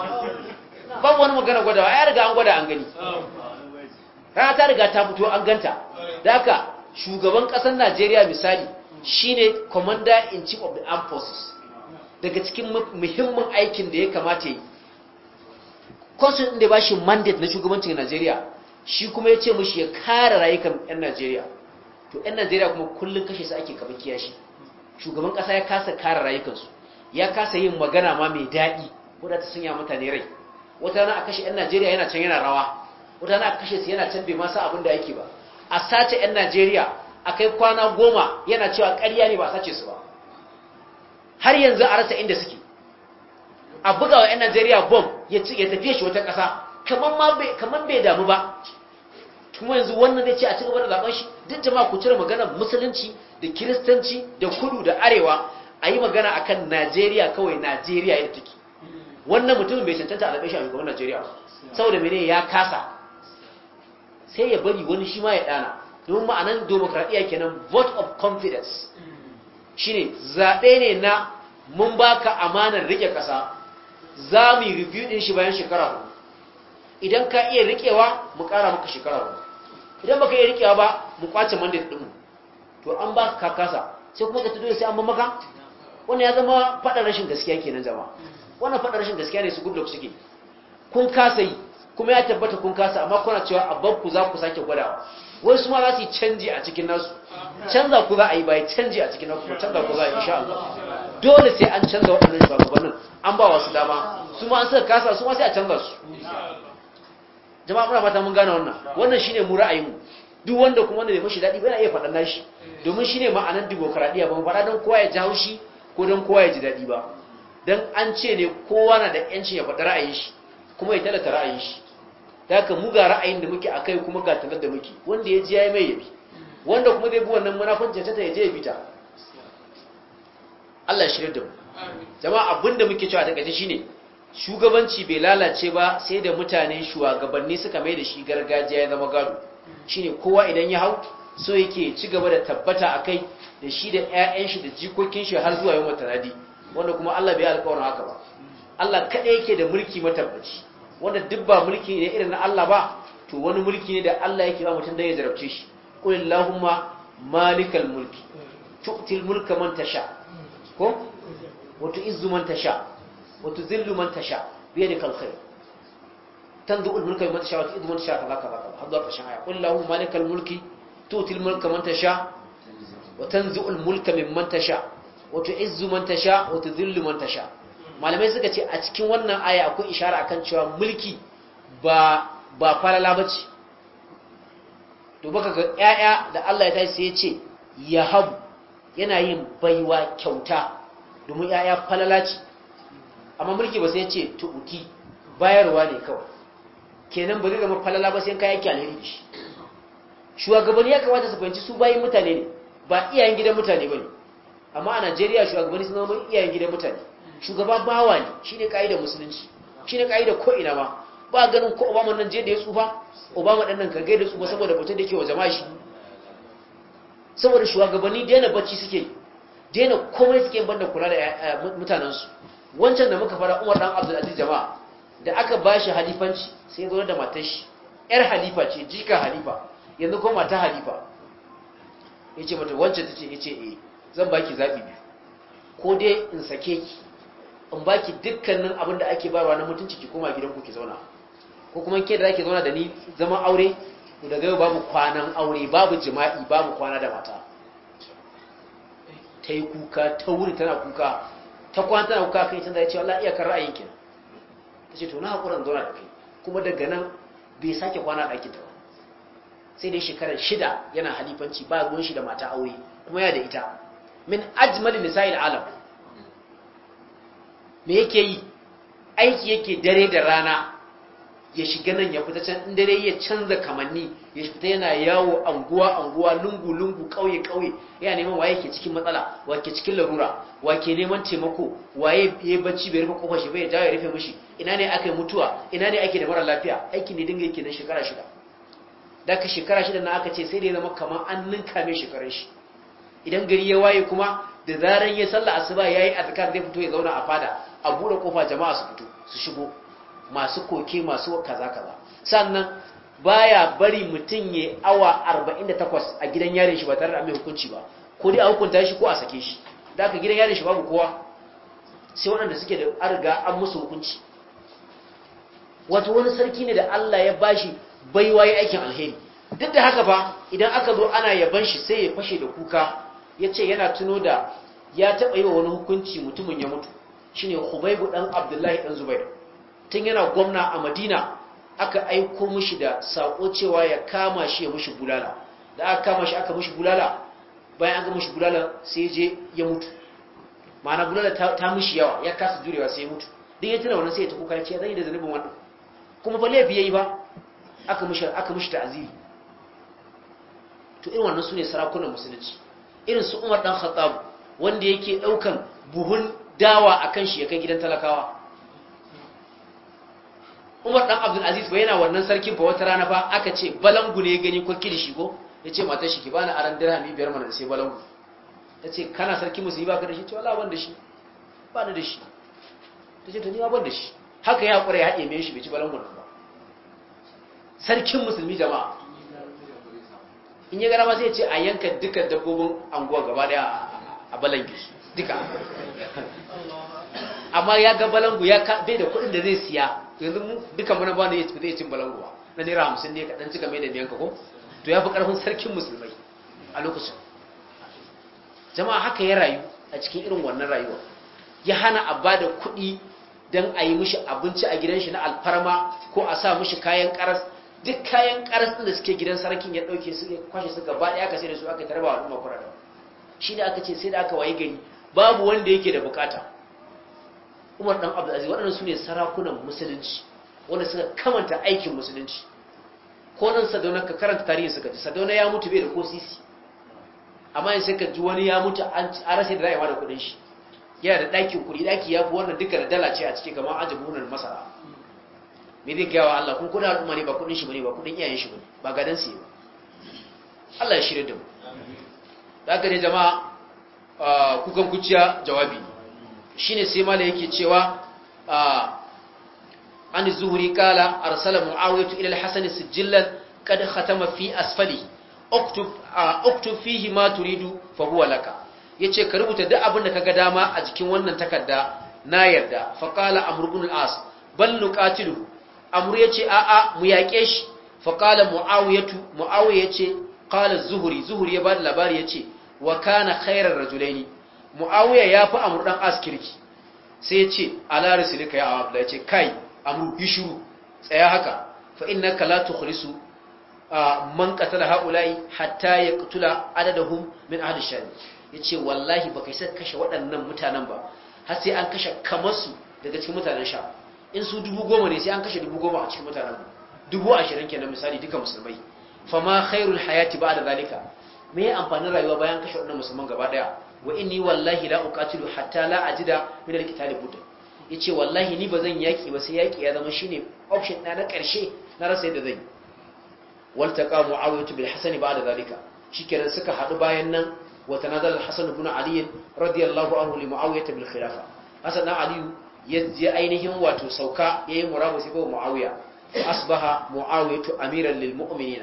babu wani magana gwadawa ya riga an gwada an gani rana ta riga ta fito an ganta da haka shugaban ƙasar Najeriya misali shine commander in chief of the armed forces daga cikin muhimmin aikin da ya kamata yi constitution da ba shi mandate na shugabancin Najeriya shi kuma ya ce mushi ya kare rayukan 'yan Najeriya to 'yan Najeriya kuma kullum kashe su ake kamar kiyashi shugaban ƙasa ya kasa kare rayukansu ya kasa yin magana ma mai daɗi wadda ta sanya mutane rai wata rana a kashe 'yan Najeriya yana can yana rawa wata rana a kashe su yana can bai masa abin da yake ba a sace 'yan Najeriya a kai kwana goma yana cewa ƙarya ne ba a sace su ba har yanzu a rasa inda suke a bugawa 'yan Najeriya bom ya tafiye shi wata ƙasa kamar bai damu ba kuma yanzu wannan zai ce a cigaba da zaben shi duk jama'a ku cire magana musulunci da kiristanci da kudu da arewa a yi magana a kan Najeriya kawai Najeriya yadda take wannan mutumin bai cancanta a zaɓe shi a shugaban Najeriya saboda mene ya kasa sai ya bari wani shi ma ya ɗana domin ma'anan demokradiyya kenan vote of confidence shine zaɓe ne na mun baka amanar rike ƙasa za mu yi review ɗin shi bayan shekara hudu idan ka iya riƙewa mu ƙara maka shekara hudu idan baka iya riƙewa ba mu kwace mandate ɗinmu to an ba ka kasa sai kuma ka tudo sai an ba maka wannan ya zama faɗa rashin gaskiya kenan jama'a wannan faɗa rashin gaskiya ne su goodluck suke kun kasa yi kuma ya tabbata kun kasa amma kuna cewa a banku za ku sake gwadawa wai su ma za su yi canji a cikin nasu canza ku za a yi bai canji a cikin nasu kuma canza ku za a yi insha Allah dole sai an canza waɗannan shugabannin an ba wasu dama su ma an suka kasa su ma sai a canza su jama'a muna fata mun gane wannan wannan shine mu ra'ayinmu duk wanda kuma wanda bai mashi daɗi ba yana iya faɗan nashi domin shine ma'anar demokradiyya ba mu faɗa don kowa ya ji haushi ko don kowa ya ji daɗi ba don an ce ne kowa na da yancin ya faɗi ra'ayin shi kuma ya talata ra'ayin shi da haka mu ga ra'ayin da muke akai kuma ga talar da muke wanda ya ji ya yi mai yabi wanda kuma zai bi wannan munafancin ta ya je ya bita Allah ya shirya da mu jama'a abinda muke cewa ta gaji shine shugabanci bai lalace ba sai da mutane shugabanni suka mai da shi gargajiya ya zama gado shine kowa idan ya hau so yake ci gaba da tabbata akai da shi da ƴaƴan shi da jikokin shi har zuwa yawon tanadi wanda kuma Allah bai alƙawarin haka ba Allah kada yake da mulki matabbaci wanda duk ba mulki ne irin na Allah ba to wani mulki ne da Allah yake ba mutum da ya zarafce shi qul illahumma malikal mulki tu'til mulka man tasha ko wa tu'izzu man tasha wa tuzillu man tasha bi yadikal khair tanzu'ul mulka man tasha wa tu'izzu man tasha kaza kaza kaza hadda ƙarshen aya qul illahumma malikal mulki tu'til mulka man tasha wa tanzu'ul mulka mimman tasha wa tu'izzu man tasha wa tuzillu man tasha malamai suka ce a cikin wannan aya akwai ishara akan cewa mulki ba ba falala bace to baka ga ƴaƴa da Allah ya tashi sai ya ce yahabu yana yin baiwa kyauta domin ƴaƴa falala ce amma mulki ba sai ya ce tuuti bayarwa ne kawai kenan ba zai zama falala ba sai kai yake alheri shi shugabanni ya kamata su fahimci su bayin mutane ne ba iyayen gidan mutane bane amma a Najeriya shugabanni sun zama iyayen gidan mutane shugaba bawa ne shine kaidar musulunci shine kaidar ko ina ma ba ganin ko Obama nan je da ya tsufa Obama dan nan ka gaida tsufa saboda batun da yake wa jama'a shi saboda shugabanni daina bacci suke daina komai suke banda kula da mutanen su wancan da muka fara Umar dan Abdul Aziz jama'a da aka bashi halifanci sai ya zo da matar shi yar halifa ce jika halifa yanzu kuma ta halifa yace mata wacce tace yace eh zan baki zabi biyu ko dai in sake ki in baki dukkanin abin da ake barwa na mutunci ki koma gidanku ki zauna ko kuma ke da zaki zauna da ni zaman aure to daga yau babu kwanan aure babu jima'i babu kwana da mata ta yi kuka ta wuri tana kuka ta kwana tana kuka kai tana ya ce Allah iya kan ra'ayin ki ta ce to na haƙuran zauna da kai kuma daga nan bai sake kwana a ɗakin ta ba sai dai shekarar shida yana halifanci ba ruwan shi da mata aure kuma ya da ita min ajmalin nisa'il alam me yake yi aiki yake dare da rana ya shiga nan ya fita can in dare ya canza kamanni ya fita yana yawo anguwa anguwa lungu lungu kauye kauye yana neman waye ke cikin matsala waye ke cikin larura waye ke neman taimako waye ya bacci bai rufe kofar shi bai dawo ya rufe mishi ina ne aka yi mutuwa ina ne ake da mara lafiya aiki ne dinga yake na shekara shida da ka shekara shida na aka ce sai da ya zama kamar an ninka mai shekarun shi idan gari ya waye kuma da zaran ya sallah asuba yayi azkar zai fito ya zauna a fada a bude kofa jama'a su fito su shigo masu koke masu kaza kaza sannan baya bari mutun ya awa arba'in da takwas a gidan yarin shi ba tare da mai hukunci ba ko dai a hukunta shi ko a sake shi da aka gidan yarin shi babu kowa sai waɗanda suke da arga an musu hukunci wato wani sarki ne da Allah ya bashi baiwa ya aikin alheri duk da haka fa idan aka zo ana yaban shi sai ya fashe da kuka yace yana tuno da ya taba yi wa wani hukunci mutumin ya mutu shine Khubayb dan Abdullahi dan Zubair tun yana gwamna a Madina aka aiko mishi da sako cewa ya kama shi ya mishi bulala da aka kama shi aka mishi bulala bayan an ga mishi bulala sai je ya mutu ma'ana bulala ta, ta mishi yawa ya kasa jurewa sai ya mutu din ya tuna wannan sai ya ta kuka ya ce zan yi da zanubin wannan kuma fa laifi yayi ba aka mishi aka mishi ta'aziri to irin wannan sune sarakunan musulunci irin su Umar dan Khattab wanda yake daukan buhun dawa akan shi ya kai gidan talakawa Umar dan Abdul Aziz bai yana wannan sarkin fa wata rana fa aka ce balangu ne ya gani ko kilishi ko yace matar shi ki bani aran dirhami biyar mana sai balangu tace kana sarki musulmi baka da shi to wallahi ban da shi ba ni da shi tace to ni ma ban da shi haka ya hakura ya hade mai shi bai ci balangu ba sarkin musulmi jama'a in ya gara ma sai ya ce a yanka dukkan dabbobin anguwa gaba daya a balangi duka amma ya ga balangu ya bai da kuɗin da zai siya yanzu mu duka muna ba ne zai cin balangu ba na naira hamsin ne kaɗan cika mai da miyanka ko to ya fi ƙarfin sarkin musulmai a lokacin jama'a haka ya rayu a cikin irin wannan rayuwa ya hana a ba da kuɗi don a yi mishi abinci a gidan shi na alfarma ko a sa mishi kayan ƙaras duk kayan ƙaras ɗin da suke gidan sarkin ya ɗauke su ya kwashe su gaba ɗaya aka sai da su aka tarba al'umma kurada shi da aka ce sai da aka wayi gari babu wanda yake da bukata Umar dan Abdul Aziz waɗannan sune sarakunan musulunci wanda suka kamanta aikin musulunci ko nan Sadauna ka karanta tarihin suka ji Sadauna ya mutu bai da ko sisi amma in sai ka ji wani ya mutu an rasa da rayuwa da kudin shi yana da ɗakin kuɗi ɗaki ya fi wannan duka da dala ce a cikin kamar ajabunan masara me zai gawa Allah kun kudin al'umma ne ba kudin shi bane ba kudin iyayen shi bane ba gadan su ba Allah ya shirye da mu da haka ne jama'a kukan kuciya jawabi shine sai mala yake cewa an zuhuri kala arsala muawiyatu ila al-hasan sijillan kad khatama fi asfali uktub uktub fihi ma turidu fa huwa laka yace ka rubuta duk abin da kaga dama a jikin wannan takarda na yarda fa qala amr ibn al-as bal nuqatilu amr yace a a mu yake shi fa qala muawiyatu muawiya yace qala zuhuri zuhuri ya bada labari yace wa kana khairar rajulaini muawiya yafi amr dan as kirki sai yace ala rasulika ya abdullahi yace kai amru bishuru tsaya haka fa innaka la tukhlisu man qatala haula'i hatta yaqtula adadahum min ahli sham yace wallahi baka sai kashe waɗannan mutanen ba har sai an kashe kamar su daga cikin mutanen sha in su dubu goma ne sai an kashe dubu goma a cikin mutanen dubu ashirin kenan misali duka musulmai fama khairul hayati ba'da zalika me ya amfanin rayuwa bayan kashe waɗannan musulman gaba daya wa inni wallahi la uqatilu hatta la ajida min al-qitali budda yace wallahi ni bazan yaki ba sai yaki ya zama shine option na na karshe na rasa yadda zan waltaqa muawiyah bil hasan ba'da zalika shikenan suka hadu bayan nan wa tanazal al-hasan ibn ali radiyallahu anhu li muawiyah bil khilafa hasan dan ali ya ainihin wato sauka yayin murabu sai ba muawiya asbaha muawiyah amiran lil mu'minina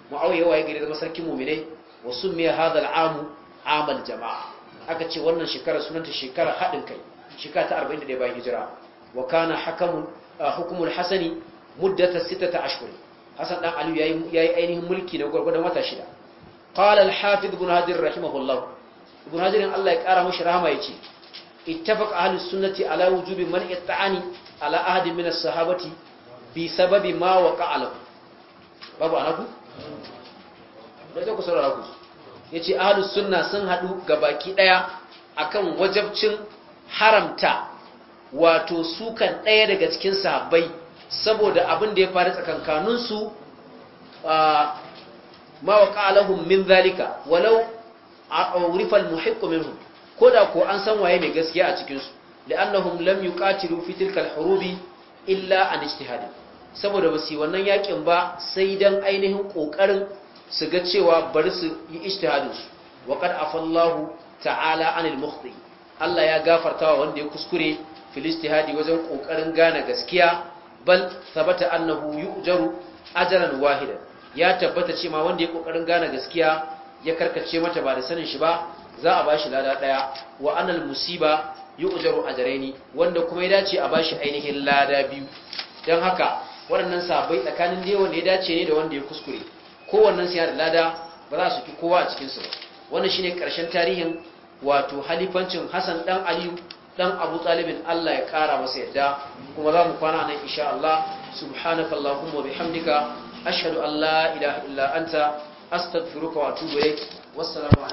muawiya waye gari zama sarkin mu'minai wa summiya hadha al-aam amal jama'a aka ce wannan shekara sunanta shekara hadin kai shekara ta arba'in da ɗaya bayan hijira wa kana hakamun hukumul hasani muddata sittata ashhur hasan dan ali yayi yayi ainihin mulki na gurgurdan wata shida qala al-hafiz ibn hajar rahimahullah ibn hajar Allah ya kara mishi rahama yace ittafaq ahlus sunnati ala wujubi man itta'ani ala ahadi min as-sahabati bi sababi ma waqa'a lahu babu anaku da ku saurara ku yace ahlus sunna sun hadu gabaki daya akan wajibcin haramta wato sukan daya daga cikin sahabbai saboda abin da ya faru tsakankanin su ma waqa'a lahum min zalika walau a'rifa al-muhiq minhum koda ko an san waye mai gaskiya a cikin su li'annahum lam yuqatilu fi tilka al-hurubi illa an ijtihad saboda basu yi wannan yakin ba sai dan ainihin kokarin su ga cewa bari su yi ijtihadin su wa qad afallahu ta'ala anil mukhti Allah ya gafartawa wanda ya kuskure fil ijtihadi wajen kokarin gane gaskiya bal thabata annahu yu'jaru ajran wahidan ya tabbata cewa wanda ya kokarin gane gaskiya ya karkace mata ba da sanin shi ba za a bashi lada daya wa anal musiba yu'jaru ajraini wanda kuma ya dace a bashi ainihin lada biyu dan haka waɗannan sabai tsakanin dai wanda ya dace ne da wanda ya kuskure kowannen sai ya da lada ba za su ki kowa a cikin su ba wannan shine karshen tarihin wato halifancin Hassan dan Aliyu dan Abu Talibin Allah ya kara masa yadda kuma za mu kwana nan insha Allah subhanakallahumma wa bihamdika ashhadu an la ilaha illa anta astaghfiruka wa atubu ilaik wassalamu